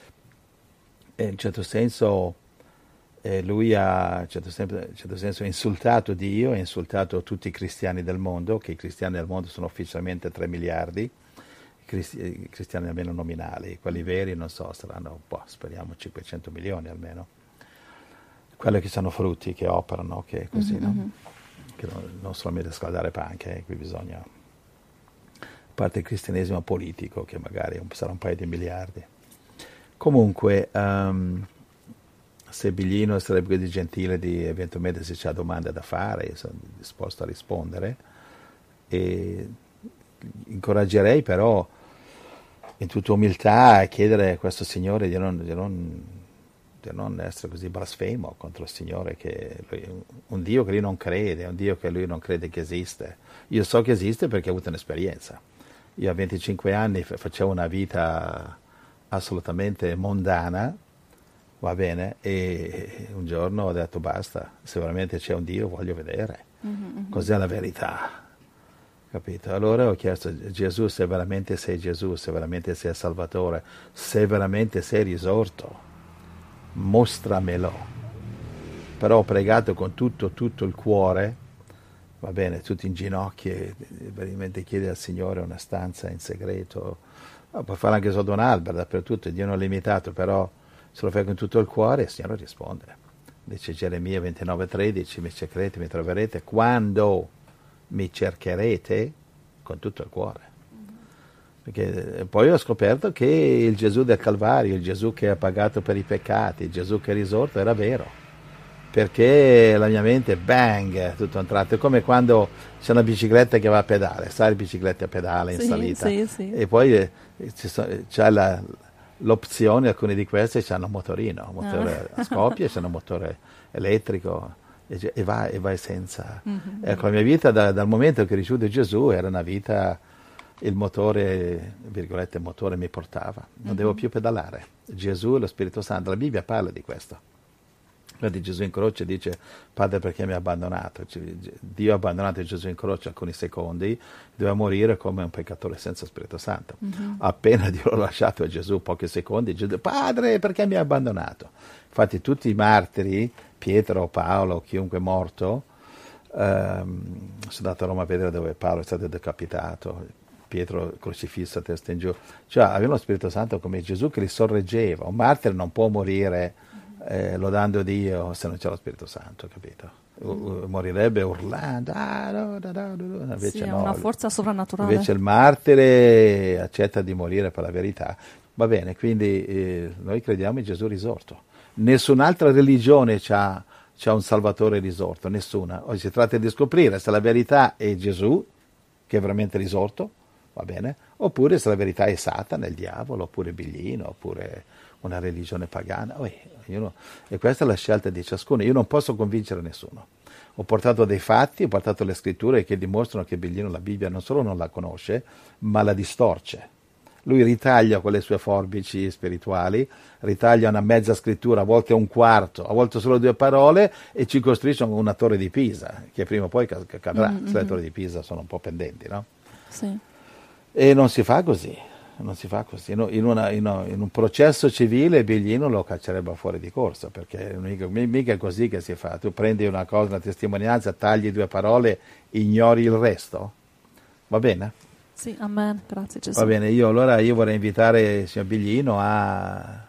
E in certo senso eh, lui ha in certo, senso, in certo senso insultato Dio, ha insultato tutti i cristiani del mondo, che i cristiani del mondo sono ufficialmente tre miliardi, i, cristi- i cristiani almeno nominali, quelli veri non so, saranno un po', speriamo cinquecento milioni almeno, quelli che sono frutti, che operano, che è così, mm-hmm. no? Che non, non solamente scaldare panche, eh, qui bisogna, a parte il cristianesimo politico, che magari sarà un paio di miliardi. Comunque, um, se Biglino sarebbe così gentile di eventualmente se c'ha domande da fare, sono disposto a rispondere. E incoraggerei però in tutta umiltà a chiedere a questo Signore di non, di non, di non essere così blasfemo contro il Signore, che lui, un Dio che lui non crede, un Dio che lui non crede che esiste. Io so che esiste perché ho avuto un'esperienza. Io a venticinque anni facevo una vita assolutamente mondana, va bene, e un giorno ho detto basta, se veramente c'è un Dio voglio vedere mm-hmm. cos'è la verità, capito? Allora ho chiesto a Gesù, se veramente sei Gesù, se veramente sei il Salvatore, se veramente sei risorto, mostramelo. Però ho pregato con tutto, tutto il cuore, va bene, tutti in ginocchio, e veramente chiede al Signore una stanza in segreto. No, puoi fare anche sotto un albero, dappertutto, Dio non è limitato, però se lo fai con tutto il cuore, il Signore risponde. Dice Geremia ventinove tredici, mi cercherete, mi troverete quando mi cercherete con tutto il cuore. Perché poi ho scoperto che il Gesù del Calvario, il Gesù che ha pagato per i peccati, il Gesù che è risorto era vero. Perché la mia mente, bang, tutto a un tratto. È come quando c'è una bicicletta che va a pedale, sai, le biciclette a pedale in sì, salita. Sì, sì. E poi eh, c'è la... l'opzione, alcuni di questi hanno un motorino, un motore ah. a scoppia, c'è un motore elettrico e, e, vai, e vai senza. Mm-hmm. Ecco, la mia vita da, dal momento che ho ricevuto Gesù era una vita, il motore, virgolette, motore mi portava, non mm-hmm. devo più pedalare. Gesù e lo Spirito Santo, la Bibbia parla di questo. Vedi, Gesù in croce dice, Padre perché mi ha abbandonato? Dio ha abbandonato Gesù in croce alcuni secondi, doveva morire come un peccatore senza Spirito Santo. Mm-hmm. Appena Dio l'ha lasciato a Gesù, pochi secondi, Gesù, Padre perché mi ha abbandonato? Infatti tutti i martiri, Pietro, Paolo, chiunque è morto, ehm, sono andato a Roma a vedere dove Paolo è stato decapitato, Pietro crocifisso a testa in giù, cioè avevano lo Spirito Santo come Gesù che li sorreggeva. Un martire non può morire Eh, lodando Dio se non c'è lo Spirito Santo, capito? U- morirebbe urlando, ah, no, no, no, no. Invece sì, è no, una forza sovrannaturale. Invece il martire accetta di morire per la verità. Va bene, quindi eh, noi crediamo in Gesù risorto. Nessun'altra religione c'ha, c'ha un Salvatore risorto, nessuna. Oggi si tratta di scoprire se la verità è Gesù, che è veramente risorto, va bene, oppure se la verità è Satana, il diavolo, oppure Biglino, oppure una religione pagana. No, e questa è la scelta di ciascuno. Io non posso convincere nessuno. Ho portato dei fatti, ho portato le scritture che dimostrano che Biglino la Bibbia non solo non la conosce, ma la distorce. Lui ritaglia con le sue forbici spirituali, ritaglia una mezza scrittura, a volte un quarto, a volte solo due parole, e ci costruisce una torre di Pisa, che prima o poi cadrà. Mm-hmm. Le torri di Pisa sono un po' pendenti, no? Sì. E non si fa così. Non si fa così. In, una, in, una, in un processo civile Biglino lo caccerebbe fuori di corsa, perché mica, mica è così che si fa. Tu prendi una cosa, una testimonianza, tagli due parole, ignori il resto. Va bene? Sì, amen, grazie Gesù. Va bene, io allora io vorrei invitare il signor Biglino a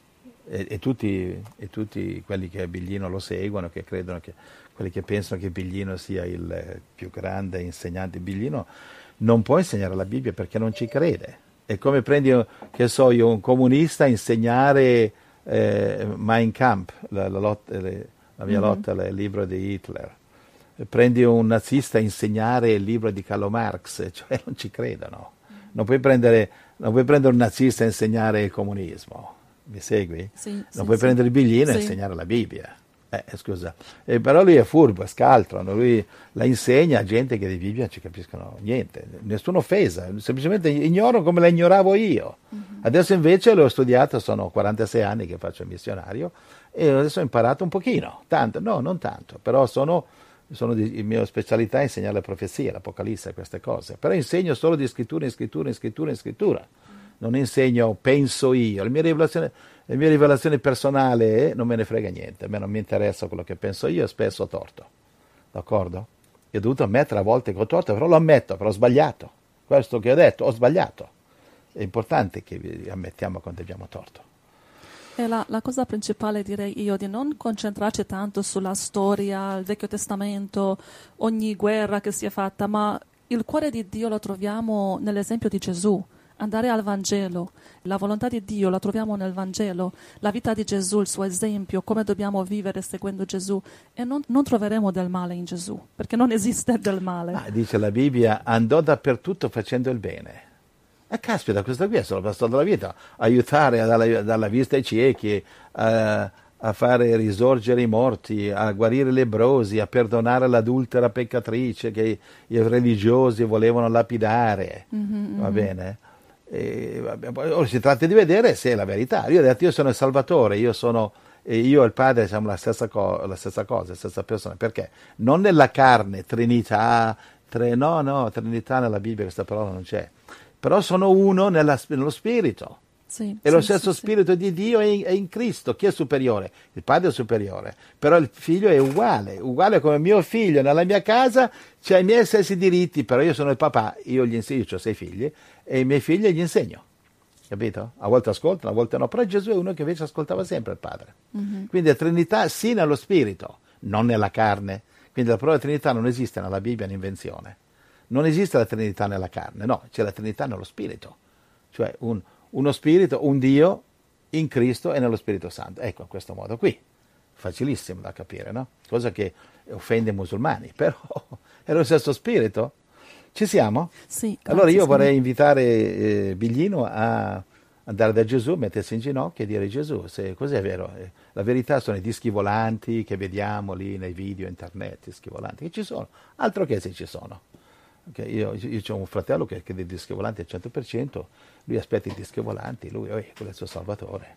e, e, tutti, e tutti quelli che Biglino lo seguono, che credono che quelli che pensano che Biglino sia il più grande insegnante. Biglino non può insegnare la Bibbia perché non ci crede. È come prendi, che so io, un comunista a insegnare eh, Mein Kampf, la, la, lotta, le, la mia mm-hmm. lotta, il libro di Hitler. E prendi un nazista a insegnare il libro di Karl Marx, cioè non ci credono. Non puoi prendere, non puoi prendere un nazista a insegnare il comunismo, mi segui? Sì, non sì, puoi sì. prendere il Biglino sì. a insegnare la Bibbia. Eh, scusa, eh, però lui è furbo, è scaltro, no? Lui la insegna a gente che di Bibbia non ci capiscono niente, nessuna offesa, semplicemente ignorano come la ignoravo io. Uh-huh. Adesso invece l'ho studiato, sono quarantasei anni che faccio il missionario e adesso ho imparato un pochino, tanto, no, non tanto, però sono, sono di, la mia specialità è insegnare le profezie, l'Apocalisse, queste cose, però insegno solo di scrittura in scrittura in scrittura in scrittura. Non insegno, penso io, la mia rivelazione, la mia rivelazione personale eh, non me ne frega niente, a me non mi interessa quello che penso io, spesso ho torto, d'accordo? Io ho dovuto ammettere a volte che ho torto, però lo ammetto, però ho sbagliato, questo che ho detto, ho sbagliato. È importante che ammettiamo quando abbiamo torto. E la, la cosa principale direi io di non concentrarci tanto sulla storia, il Vecchio Testamento, ogni guerra che si è fatta, ma il cuore di Dio lo troviamo nell'esempio di Gesù. andare al Vangelo. La volontà di Dio la troviamo nel Vangelo, la vita di Gesù, il suo esempio, come dobbiamo vivere seguendo Gesù, e non, non troveremo del male in Gesù, perché non esiste del male. Ah, dice la Bibbia, andò dappertutto facendo il bene. E caspita, questo qui è solo il passo della vita, aiutare a dare dalla vista ai ciechi, a, a fare risorgere i morti, a guarire i lebbrosi, a perdonare l'adultera peccatrice che i religiosi volevano lapidare, mm-hmm, va bene? E, ora si tratta di vedere se è la verità. Io ho detto, io sono il Salvatore, io sono io e il Padre siamo la stessa, co- la stessa cosa, la stessa persona. Perché? Non nella carne, Trinità, tre, no, no, Trinità nella Bibbia questa parola non c'è. Però sono uno nella, nello Spirito. Sì, e lo sì, stesso sì, Spirito sì. di Dio è in, è in Cristo. Chi è superiore? Il Padre è superiore, però il Figlio è uguale, uguale come mio figlio nella mia casa c'ha i miei stessi diritti, però io sono il papà, io gli insegno, io ho sei figli e i miei figli gli insegno, capito? A volte ascoltano, a volte no, però Gesù è uno che invece ascoltava sempre il Padre. Mm-hmm. Quindi la Trinità sì nello Spirito, non nella carne. Quindi la parola Trinità non esiste nella Bibbia, è un'invenzione. Non esiste la Trinità nella carne, no, c'è la Trinità nello Spirito, cioè un, uno Spirito, un Dio in Cristo e nello Spirito Santo. Ecco, in questo modo qui, facilissimo da capire, no? Cosa che offende i musulmani, però è lo stesso Spirito. Ci siamo? Sì. Grazie, allora io sì. vorrei invitare eh, Biglino a andare da Gesù, mettersi in ginocchio e dire Gesù, se cos'è vero? Eh, la verità sono i dischi volanti che vediamo lì nei video internet, dischi volanti, che ci sono, altro che se ci sono. Okay, io, io ho un fratello che crede ai dischi volanti al cento per cento, lui aspetta i dischi volanti, lui oh, quello è il suo Salvatore.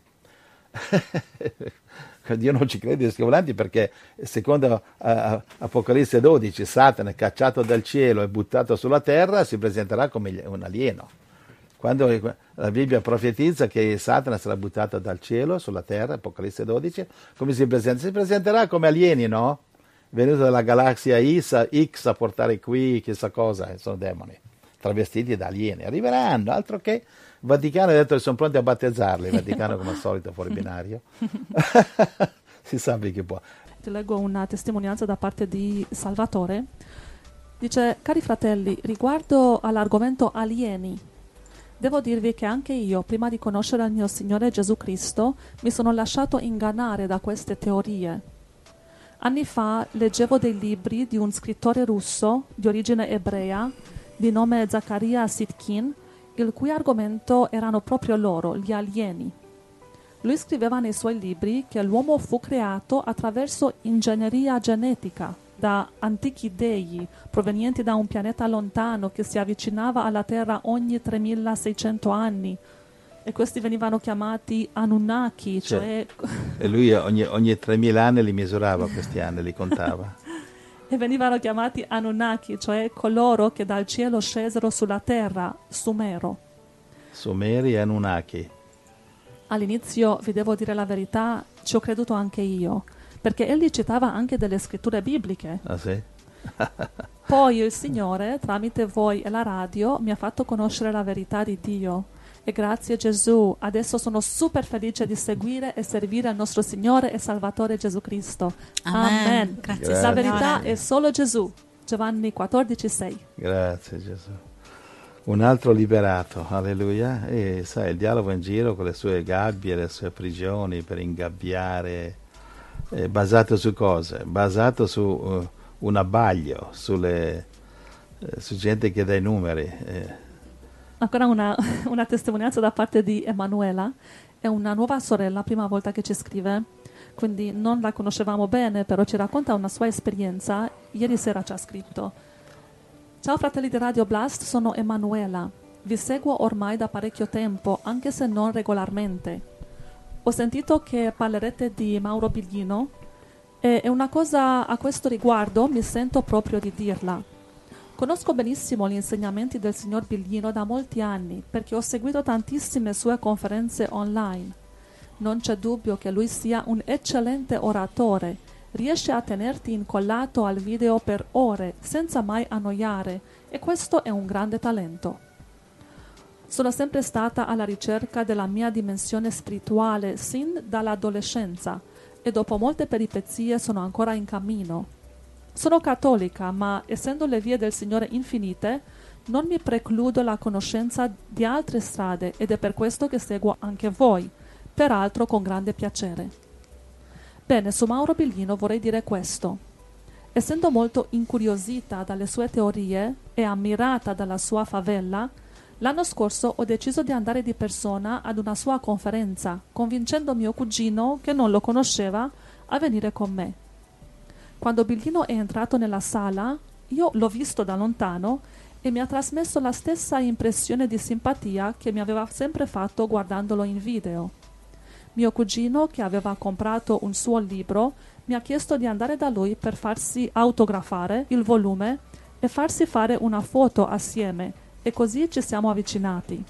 Dio non ci crede ai dischi volanti perché secondo uh, Apocalisse dodici Satana è cacciato dal cielo e buttato sulla terra, si presenterà come un alieno. Quando la Bibbia profetizza che Satana sarà buttato dal cielo sulla terra, Apocalisse dodici, come si presenta? Si presenterà come alieni, no? Venuto dalla galassia X a portare qui chissà cosa, sono demoni, travestiti da alieni. Arriveranno, altro che il Vaticano ha detto che sono pronti a battezzarli, il Vaticano come al solito fuori binario. Si sa che può. Ti leggo una testimonianza da parte di Salvatore. Dice, cari fratelli, riguardo all'argomento alieni, devo dirvi che anche io, prima di conoscere il mio Signore Gesù Cristo, mi sono lasciato ingannare da queste teorie. Anni fa leggevo dei libri di un scrittore russo di origine ebrea di nome Zaccaria Sitkin, il cui argomento erano proprio loro, gli alieni. Lui scriveva nei suoi libri che l'uomo fu creato attraverso ingegneria genetica da antichi dei provenienti da un pianeta lontano che si avvicinava alla Terra ogni tremilaseicento anni. E questi venivano chiamati Anunnaki, cioè... E lui ogni, ogni tremila anni li misurava questi anni, li contava. E venivano chiamati Anunnaki, cioè coloro che dal cielo scesero sulla terra, Sumero. Sumeri e Anunnaki. All'inizio, vi devo dire la verità, ci ho creduto anche io, perché egli citava anche delle scritture bibliche. Ah sì? Poi il Signore, tramite voi e la radio, mi ha fatto conoscere la verità di Dio. E grazie a Gesù, adesso sono super felice di seguire e servire il nostro Signore e Salvatore Gesù Cristo. Amen. Amen. Grazie, la verità Signore. è solo Gesù. Giovanni quattordici sei. Grazie Gesù. Un altro liberato, alleluia. E sai, il diavolo in giro con le sue gabbie, le sue prigioni per ingabbiare, è basato su cose? Basato su uh, un abbaglio, sulle, eh, su gente che dà i numeri. Eh. Ancora una, una testimonianza da parte di Emanuela, è una nuova sorella, prima volta che ci scrive, quindi non la conoscevamo bene, però ci racconta una sua esperienza. Ieri sera ci ha scritto: ciao fratelli di Radio Blast, sono Emanuela, vi seguo ormai da parecchio tempo, anche se non regolarmente. Ho sentito che parlerete di Mauro Biglino e è una cosa a questo riguardo mi sento proprio di dirla. Conosco benissimo gli insegnamenti del signor Biglino da molti anni perché ho seguito tantissime sue conferenze online. Non c'è dubbio che lui sia un eccellente oratore, riesce a tenerti incollato al video per ore senza mai annoiare e questo è un grande talento. Sono sempre stata alla ricerca della mia dimensione spirituale sin dall'adolescenza e dopo molte peripezie sono ancora in cammino. Sono cattolica, ma essendo le vie del Signore infinite, Non mi precludo la conoscenza di altre strade ed è per questo che seguo anche voi, peraltro con grande piacere. Bene, su Mauro Biglino vorrei dire questo. Essendo molto incuriosita dalle sue teorie e ammirata dalla sua favela, l'anno scorso ho deciso di andare di persona ad una sua conferenza, convincendo mio cugino, che non lo conosceva, a venire con me. Quando Biglino è entrato nella sala, io l'ho visto da lontano e mi ha trasmesso la stessa impressione di simpatia che mi aveva sempre fatto guardandolo in video. Mio cugino, che aveva comprato un suo libro, mi ha chiesto di andare da lui per farsi autografare il volume e farsi fare una foto assieme, e così ci siamo avvicinati.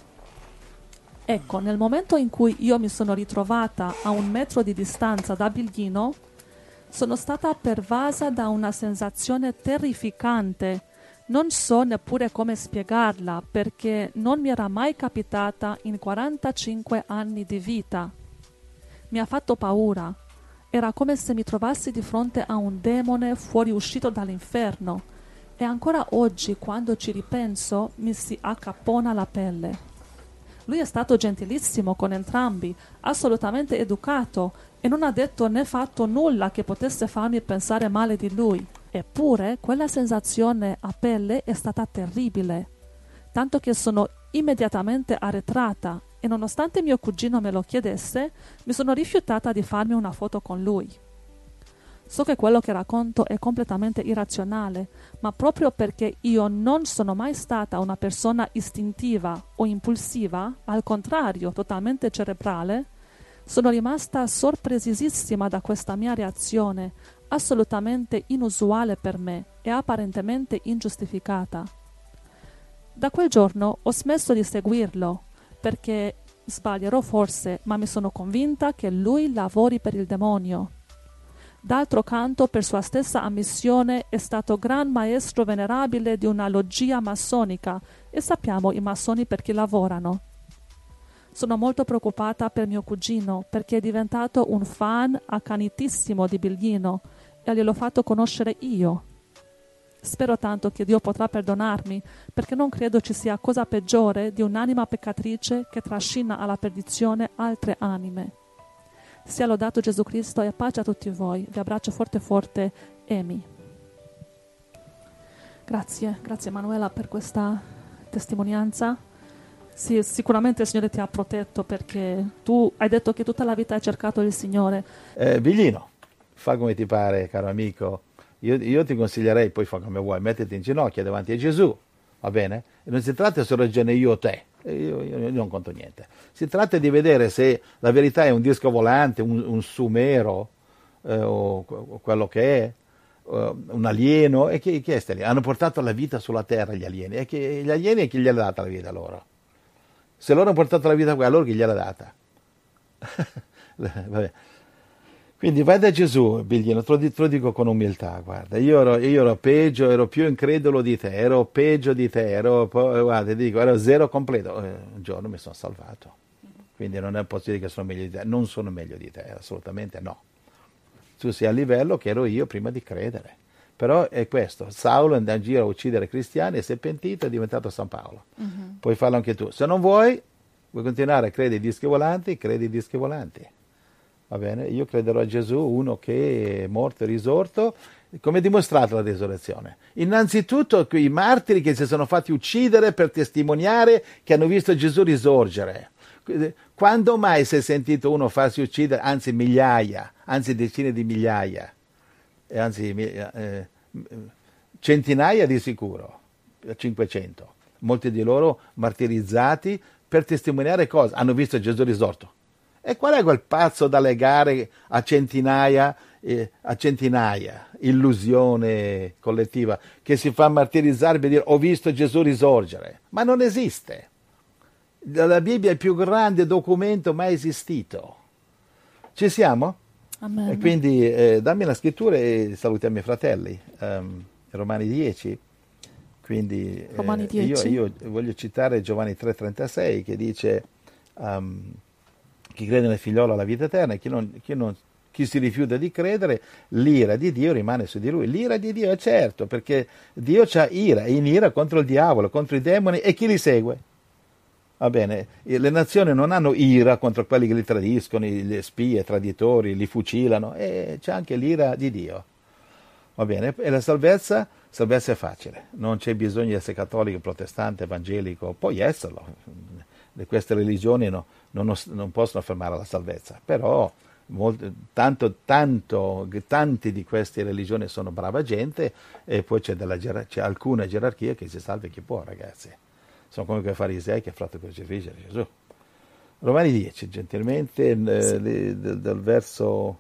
Ecco, nel momento in cui io mi sono ritrovata a un metro di distanza da Biglino, sono stata pervasa da una sensazione terrificante. Non so neppure come spiegarla, perché non mi era mai capitata in quarantacinque anni di vita. Mi ha fatto paura. Era come se mi trovassi di fronte a un demone fuoriuscito dall'inferno. E ancora oggi, quando ci ripenso, mi si accapona la pelle. Lui è stato gentilissimo con entrambi, assolutamente educato, e non ha detto né fatto nulla che potesse farmi pensare male di lui. Eppure quella sensazione a pelle è stata terribile, tanto che sono immediatamente arretrata e nonostante mio cugino me lo chiedesse, mi sono rifiutata di farmi una foto con lui. So che quello che racconto è completamente irrazionale, ma proprio perché io non sono mai stata una persona istintiva o impulsiva, al contrario, totalmente cerebrale, sono rimasta sorpresissima da questa mia reazione, assolutamente inusuale per me e apparentemente ingiustificata. Da quel giorno ho smesso di seguirlo, perché sbaglierò forse, ma mi sono convinta che lui lavori per il demonio. D'altro canto, per sua stessa ammissione, è stato gran maestro venerabile di una loggia massonica e sappiamo i massoni per chi lavorano. Sono molto preoccupata per mio cugino, perché è diventato un fan accanitissimo di Biglino e gliel'ho fatto conoscere io. Spero tanto che Dio potrà perdonarmi, perché non credo ci sia cosa peggiore di un'anima peccatrice che trascina alla perdizione altre anime. Sia lodato Gesù Cristo e pace a tutti voi. Vi abbraccio forte forte, Amy. Grazie, grazie Manuela per questa testimonianza. Sì, sicuramente il Signore ti ha protetto, perché tu hai detto che tutta la vita hai cercato il Signore. Eh, Biglino, fa come ti pare, caro amico. Io, io ti consiglierei, poi fa come vuoi, mettiti in ginocchio davanti a Gesù, va bene? E non si tratta se ragione io o te, io, io, io non conto niente. Si tratta di vedere se la verità è un disco volante, un, un sumero, eh, o, o quello che è, uh, un alieno. E chi, chi è sta lì? Hanno portato la vita sulla terra gli alieni. E che, gli alieni, chi gliel'ha data la vita loro? Se loro hanno portato la vita qua, allora chi gliel'ha data? Vabbè. Quindi vai da Gesù, Biglino, te lo, te lo dico con umiltà, guarda, io ero, io ero peggio, ero più incredulo di te, ero peggio di te, ero, guarda, dico, ero zero completo, un giorno mi sono salvato, quindi non è possibile che sono meglio di te, non sono meglio di te, assolutamente no. Tu sei a livello che ero io prima di credere, però è questo, Saulo andò in giro a uccidere cristiani e si è pentito e è diventato San Paolo, uh-huh. Puoi farlo anche tu, se non vuoi, vuoi continuare a credere ai dischi volanti, credi ai dischi volanti. Va bene? Io crederò a Gesù, uno che è morto e risorto, come è dimostrata la risurrezione. Innanzitutto i martiri che si sono fatti uccidere per testimoniare che hanno visto Gesù risorgere. Quando mai si è sentito uno farsi uccidere, anzi migliaia, anzi decine di migliaia, e anzi eh, centinaia di sicuro, cinquecento, molti di loro martirizzati per testimoniare cosa? Hanno visto Gesù risorto. E qual è quel pazzo da legare a centinaia, eh, a centinaia, illusione collettiva, che si fa martirizzare per dire ho visto Gesù risorgere? Ma non esiste. La Bibbia è il più grande documento mai esistito. Ci siamo? Amen. E quindi eh, dammi la scrittura e salutiamo i fratelli. Um, Romani dieci. Quindi Romani eh, dieci. Io, io voglio citare Giovanni tre trentasei che dice... Um, chi crede nel figliolo ha la vita eterna e chi non, chi non Chi si rifiuta di credere, l'ira di Dio rimane su di lui. L'ira di Dio è certo, perché Dio c'ha ira, è in ira contro il diavolo, contro i demoni e chi li segue. Va bene, le nazioni non hanno ira contro quelli che li tradiscono, gli spie, i traditori, li fucilano, e c'è anche l'ira di Dio. Va bene, e la salvezza, salvezza è facile, non c'è bisogno di essere cattolico, protestante, evangelico, puoi esserlo. Queste religioni no, non, non possono affermare la salvezza, però molto, tanto, tanto, tanti di queste religioni sono brava gente e poi c'è, della, c'è alcuna gerarchia che si salva chi può, ragazzi. Sono come quei farisei che ha fatto crocifisso di Gesù. Romani dieci, gentilmente, eh, sì. del, del verso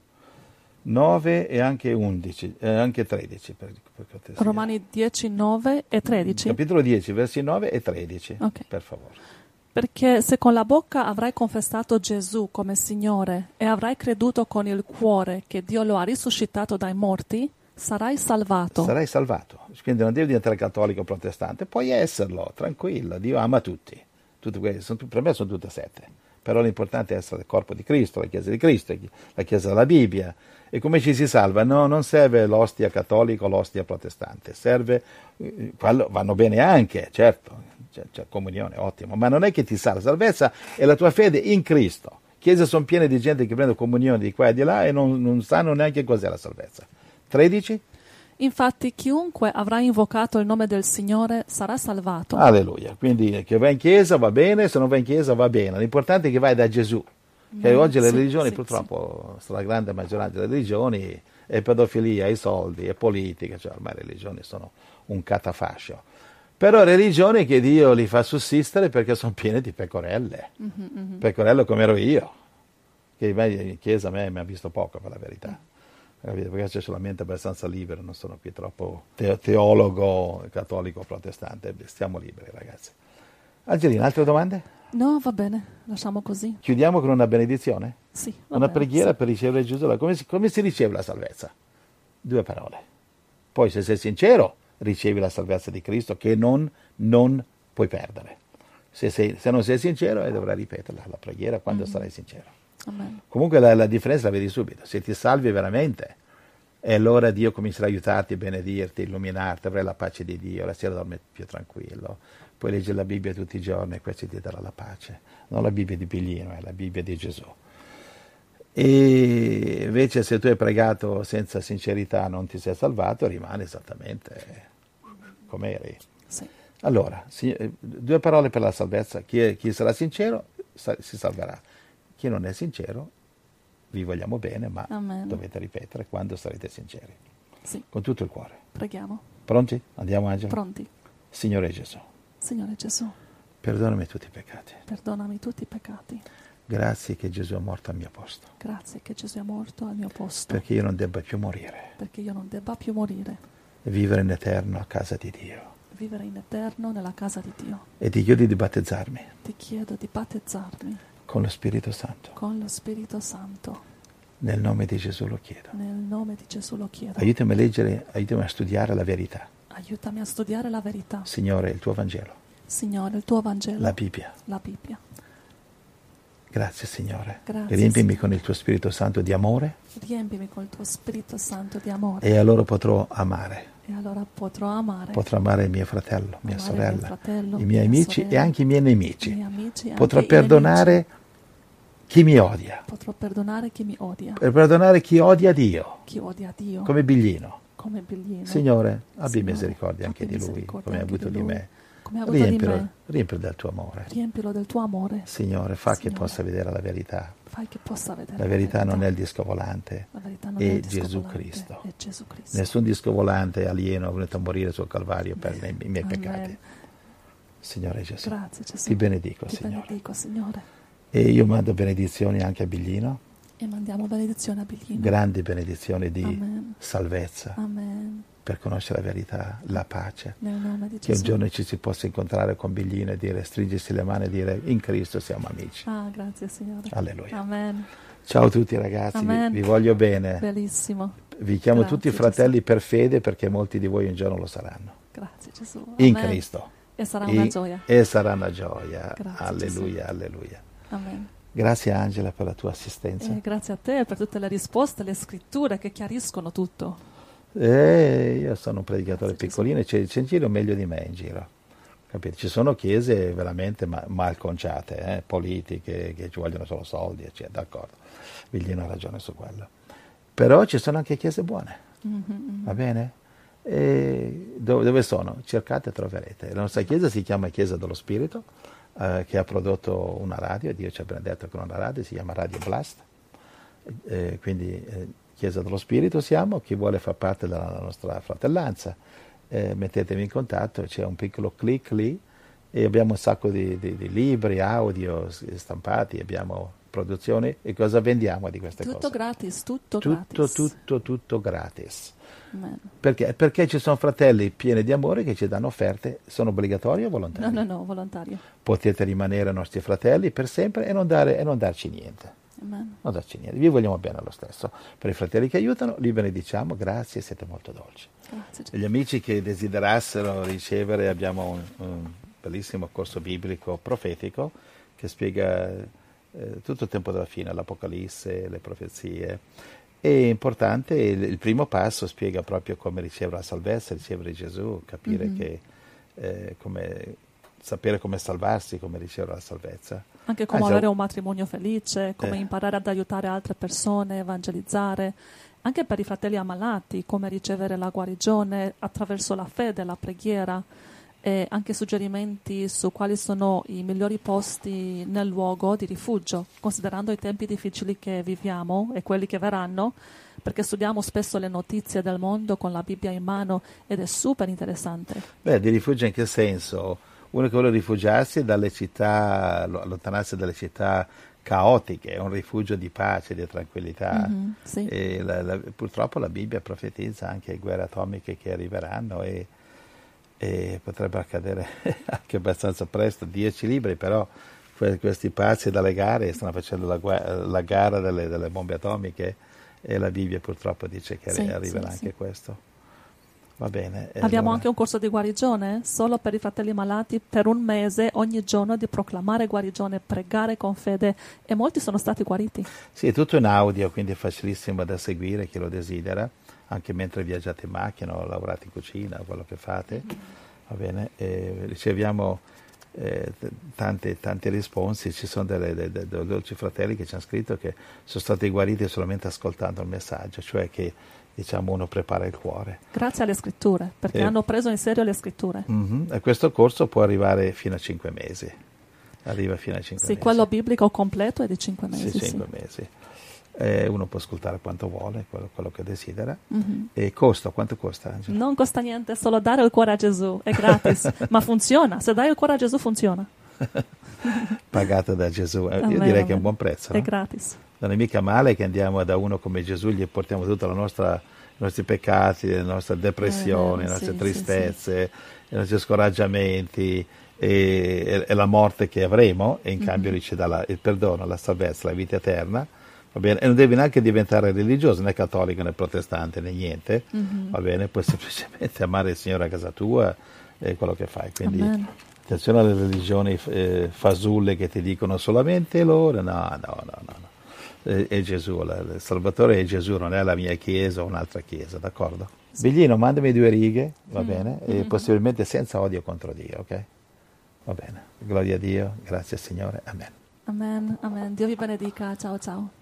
nove e anche undici, eh, anche tredici. Per, per Romani dieci, nove e tredici. Capitolo dieci, versi nove e tredici, okay. Per favore. Perché se con la bocca avrai confessato Gesù come Signore e avrai creduto con il cuore che Dio lo ha risuscitato dai morti, sarai salvato. Sarai salvato. Quindi non devi diventare cattolico o protestante, puoi esserlo, tranquillo. Dio ama tutti. Tutti quelli, sono, per me sono tutte sette. Però l'importante è essere il corpo di Cristo, la Chiesa di Cristo, la Chiesa della Bibbia. E come ci si salva? No, non serve l'ostia cattolica o l'ostia protestante. Serve, quello, vanno bene anche, certo. C'è, c'è comunione, ottimo, ma non è che ti salva. La salvezza è la tua fede in Cristo. Chiese sono piene di gente che prende comunione di qua e di là e non, non sanno neanche cos'è la salvezza. tredici. Infatti chiunque avrà invocato il nome del Signore sarà salvato. Alleluia. Quindi che va in chiesa va bene, se non va in chiesa va bene. L'importante è che vai da Gesù. Che mm, oggi le sì, religioni, sì, purtroppo, sì. La grande maggioranza delle religioni è pedofilia, i soldi, è politica, cioè ormai le religioni sono un catafascio. Però religioni che Dio li fa sussistere perché sono piene di pecorelle. Mm-hmm, mm-hmm. Pecorello come ero io, che in chiesa a me mi ha visto poco, per la verità. Mm. Perché c'è solamente abbastanza libero, non sono qui troppo te- teologo, cattolico, protestante. Stiamo liberi, ragazzi. Angelina, altre domande? No, va bene, lasciamo così. Chiudiamo con una benedizione? Sì. Una bene, preghiera sì. per ricevere Gesù. Come si, come si riceve la salvezza? Due parole. Poi se sei sincero, ricevi la salvezza di Cristo che non, non puoi perdere. Se, sei, se non sei sincero, eh, dovrai ripeterla la preghiera quando mm-hmm. sarai sincero. Amen. Comunque la, la differenza la vedi subito. Se ti salvi veramente, e allora Dio comincerà a aiutarti, benedirti, illuminarti, avrai la pace di Dio, la sera dormi più tranquillo. Puoi leggere la Bibbia tutti i giorni e questo ti darà la pace. Non la Bibbia di Biglino, è la Bibbia di Gesù. E invece se tu hai pregato senza sincerità, non ti sei salvato, rimane esattamente come eri. Sì. Allora, si, due parole per la salvezza. Chi, è, chi sarà sincero sa, si salverà. Chi non è sincero, vi vogliamo bene, ma Amen. Dovete ripetere quando sarete sinceri. Sì. Con tutto il cuore. Preghiamo. Pronti? Andiamo, Angelo? Pronti. Signore Gesù. Signore Gesù. Perdonami tutti i peccati. Perdonami tutti i peccati. Grazie che Gesù è morto al mio posto. Grazie che Gesù è morto al mio posto. Perché io non debba più morire. Perché io non debba più morire. E vivere in eterno a casa di Dio. Vivere in eterno nella casa di Dio. E ti chiedo di battezzarmi. Ti chiedo di battezzarmi. Con lo Spirito Santo. Con lo Spirito Santo. Nel nome di Gesù lo chiedo. Nel nome di Gesù lo chiedo. Aiutami a leggere, aiutami a studiare la verità. Aiutami a studiare la verità. Signore, il tuo Vangelo. Signore, il tuo Vangelo. La Bibbia. La Bibbia. Grazie, Signore. Grazie, riempimi Signore. con il tuo Spirito Santo di amore. Riempimi con il tuo Spirito Santo di amore. E allora potrò amare. E allora potrò amare. Potrò amare mio fratello, mia amare sorella, mio fratello, i miei amici sorella, e anche i miei nemici. I miei amici, potrò anche perdonare nemici. Chi mi odia. Potrò perdonare chi mi odia. Per perdonare chi odia Dio. Chi odia Dio. Come Biglino. Come Biglino. Signore, abbi Signore, misericordia anche abbi di lui, misericordia come hai anche avuto di di lui. me. Come ha avuto Riempilo, di me. riempilo del tuo amore. Riempilo del tuo amore. Signore, fa Signore. che possa vedere la verità. Fai che possa vedere La verità non è il disco volante, La verità non è, è il disco Gesù volante, Cristo. è Gesù Cristo. Nessun disco volante alieno è venuto a morire sul Calvario per i miei, miei Amen. peccati. Signore Gesù, Grazie, Gesù. ti benedico, Ti Signore. benedico, Signore. E io mando benedizioni anche a Biglino, E mandiamo benedizione a Biglino. grandi benedizioni di Amen. salvezza, Amen. per conoscere la verità, la pace. Nel nome di Che un Gesù. giorno ci si possa incontrare con Biglino e dire, stringersi le mani e dire, in Cristo siamo amici. Ah, grazie, Signore. Alleluia. Amen. Ciao a tutti ragazzi, vi, Amen. vi voglio bene. Bellissimo. Vi chiamo Grazie, tutti fratelli per fede perché molti di voi un giorno lo saranno. Grazie, Gesù. In Amen. Cristo. E sarà E- una gioia. E sarà una gioia. Grazie, Alleluia, alleluia. Amen. Grazie Angela per la tua assistenza. E grazie a te per tutte le risposte, le scritture che chiariscono tutto. Eh, io sono un predicatore piccolino e c'è, c'è in giro meglio di me in giro. Capite? Ci sono chiese veramente ma, mal conciate, eh, politiche, che ci vogliono solo soldi, eccetera, d'accordo. Viglino ha ragione su quello. Però ci sono anche chiese buone, mm-hmm. va bene? E dove, dove sono? Cercate e troverete. La nostra chiesa si chiama Chiesa dello Spirito, eh, che ha prodotto una radio, Dio ci ha benedetto con una radio, si chiama Radio Blast, eh, quindi eh, Chiesa dello Spirito siamo, chi vuole far parte della nostra fratellanza, eh, mettetevi in contatto, c'è un piccolo click lì e abbiamo un sacco di, di, di libri, audio stampati, abbiamo produzioni e cosa vendiamo di queste tutto cose? Gratis, tutto, tutto gratis. Tutto, tutto, tutto gratis. Amen. Perché? Perché ci sono fratelli pieni di amore che ci danno offerte, sono obbligatorie o volontarie? No, no, no, volontarie. Potete rimanere nostri fratelli per sempre e non, dare, e non darci niente. Amen. Non darci niente. Vi vogliamo bene lo stesso. Per i fratelli che aiutano, li benediciamo, grazie, siete molto dolci. Grazie. E gli amici che desiderassero ricevere, abbiamo un, un bellissimo corso biblico profetico che spiega eh, tutto il tempo della fine, l'Apocalisse, le profezie. È importante, il, il primo passo spiega proprio come ricevere la salvezza, ricevere Gesù, capire mm-hmm. che eh, come, sapere come salvarsi, come ricevere la salvezza. Anche come ah, avere già. un matrimonio felice, come eh. imparare ad aiutare altre persone, evangelizzare. Anche per i fratelli ammalati, come ricevere la guarigione attraverso la fede, la preghiera. E anche suggerimenti su quali sono i migliori posti nel luogo di rifugio, considerando i tempi difficili che viviamo e quelli che verranno, perché studiamo spesso le notizie del mondo con la Bibbia in mano ed è super interessante. Beh, di rifugio in che senso? Uno che vuole rifugiarsi dalle città, allontanarsi dalle città caotiche, è un rifugio di pace, di tranquillità. Mm-hmm, sì. E la, la, purtroppo la Bibbia profetizza anche guerre atomiche che arriveranno e e potrebbe accadere anche abbastanza presto, dieci libri, però questi pazzi dalle gare stanno facendo la, la gara delle, delle bombe atomiche e la Bibbia purtroppo dice che sì, arriverà sì, anche sì. questo. Va bene. Abbiamo allora... anche un corso di guarigione solo per i fratelli malati per un mese, ogni giorno di proclamare guarigione, pregare con fede e molti sono stati guariti. Sì, è tutto in audio, quindi è facilissimo da seguire chi lo desidera. Anche mentre viaggiate in macchina o lavorate in cucina, quello che fate, va bene? E riceviamo eh, tante, tante risposte, ci sono dei de, de, de dolci fratelli che ci hanno scritto che sono stati guariti solamente ascoltando il messaggio, cioè che diciamo uno prepara il cuore. Grazie alle scritture, perché eh, hanno preso in serio le scritture. Mm-hmm, e questo corso può arrivare fino a cinque mesi, arriva fino a cinque sì, mesi. Sì, quello biblico completo è di cinque mesi. Sì, cinque sì. mesi. Eh, uno può ascoltare quanto vuole, quello, quello che desidera. Mm-hmm. E costa, quanto costa, Angela? Non costa niente, solo dare il cuore a Gesù, è gratis, ma funziona, se dai il cuore a Gesù funziona. Pagato da Gesù, eh, amen, io direi amen. che è un buon prezzo. È no? gratis. Non è mica male che andiamo da uno come Gesù, gli portiamo tutta la nostra, i nostri peccati, le nostre depressioni, eh, le nostre sì, tristezze, sì, sì. i nostri scoraggiamenti e, e, e la morte che avremo e in mm-hmm. cambio lui ci dà la, il perdono, la salvezza, la vita eterna. Va bene? E non devi neanche diventare religioso, né cattolico né protestante né niente, mm-hmm. va bene? Puoi semplicemente amare il Signore a casa tua e quello che fai. Quindi Amen. Attenzione alle religioni eh, fasulle che ti dicono solamente loro, no, no, no, no. no. È, è Gesù, la, il Salvatore è Gesù, non è la mia chiesa o un'altra chiesa, d'accordo? Sì. Biglino, mandami due righe, va mm. bene? E mm-hmm. possibilmente senza odio contro Dio, ok? Va bene. Gloria a Dio, grazie Signore, amen. Amen, amen. Dio vi benedica, ciao ciao.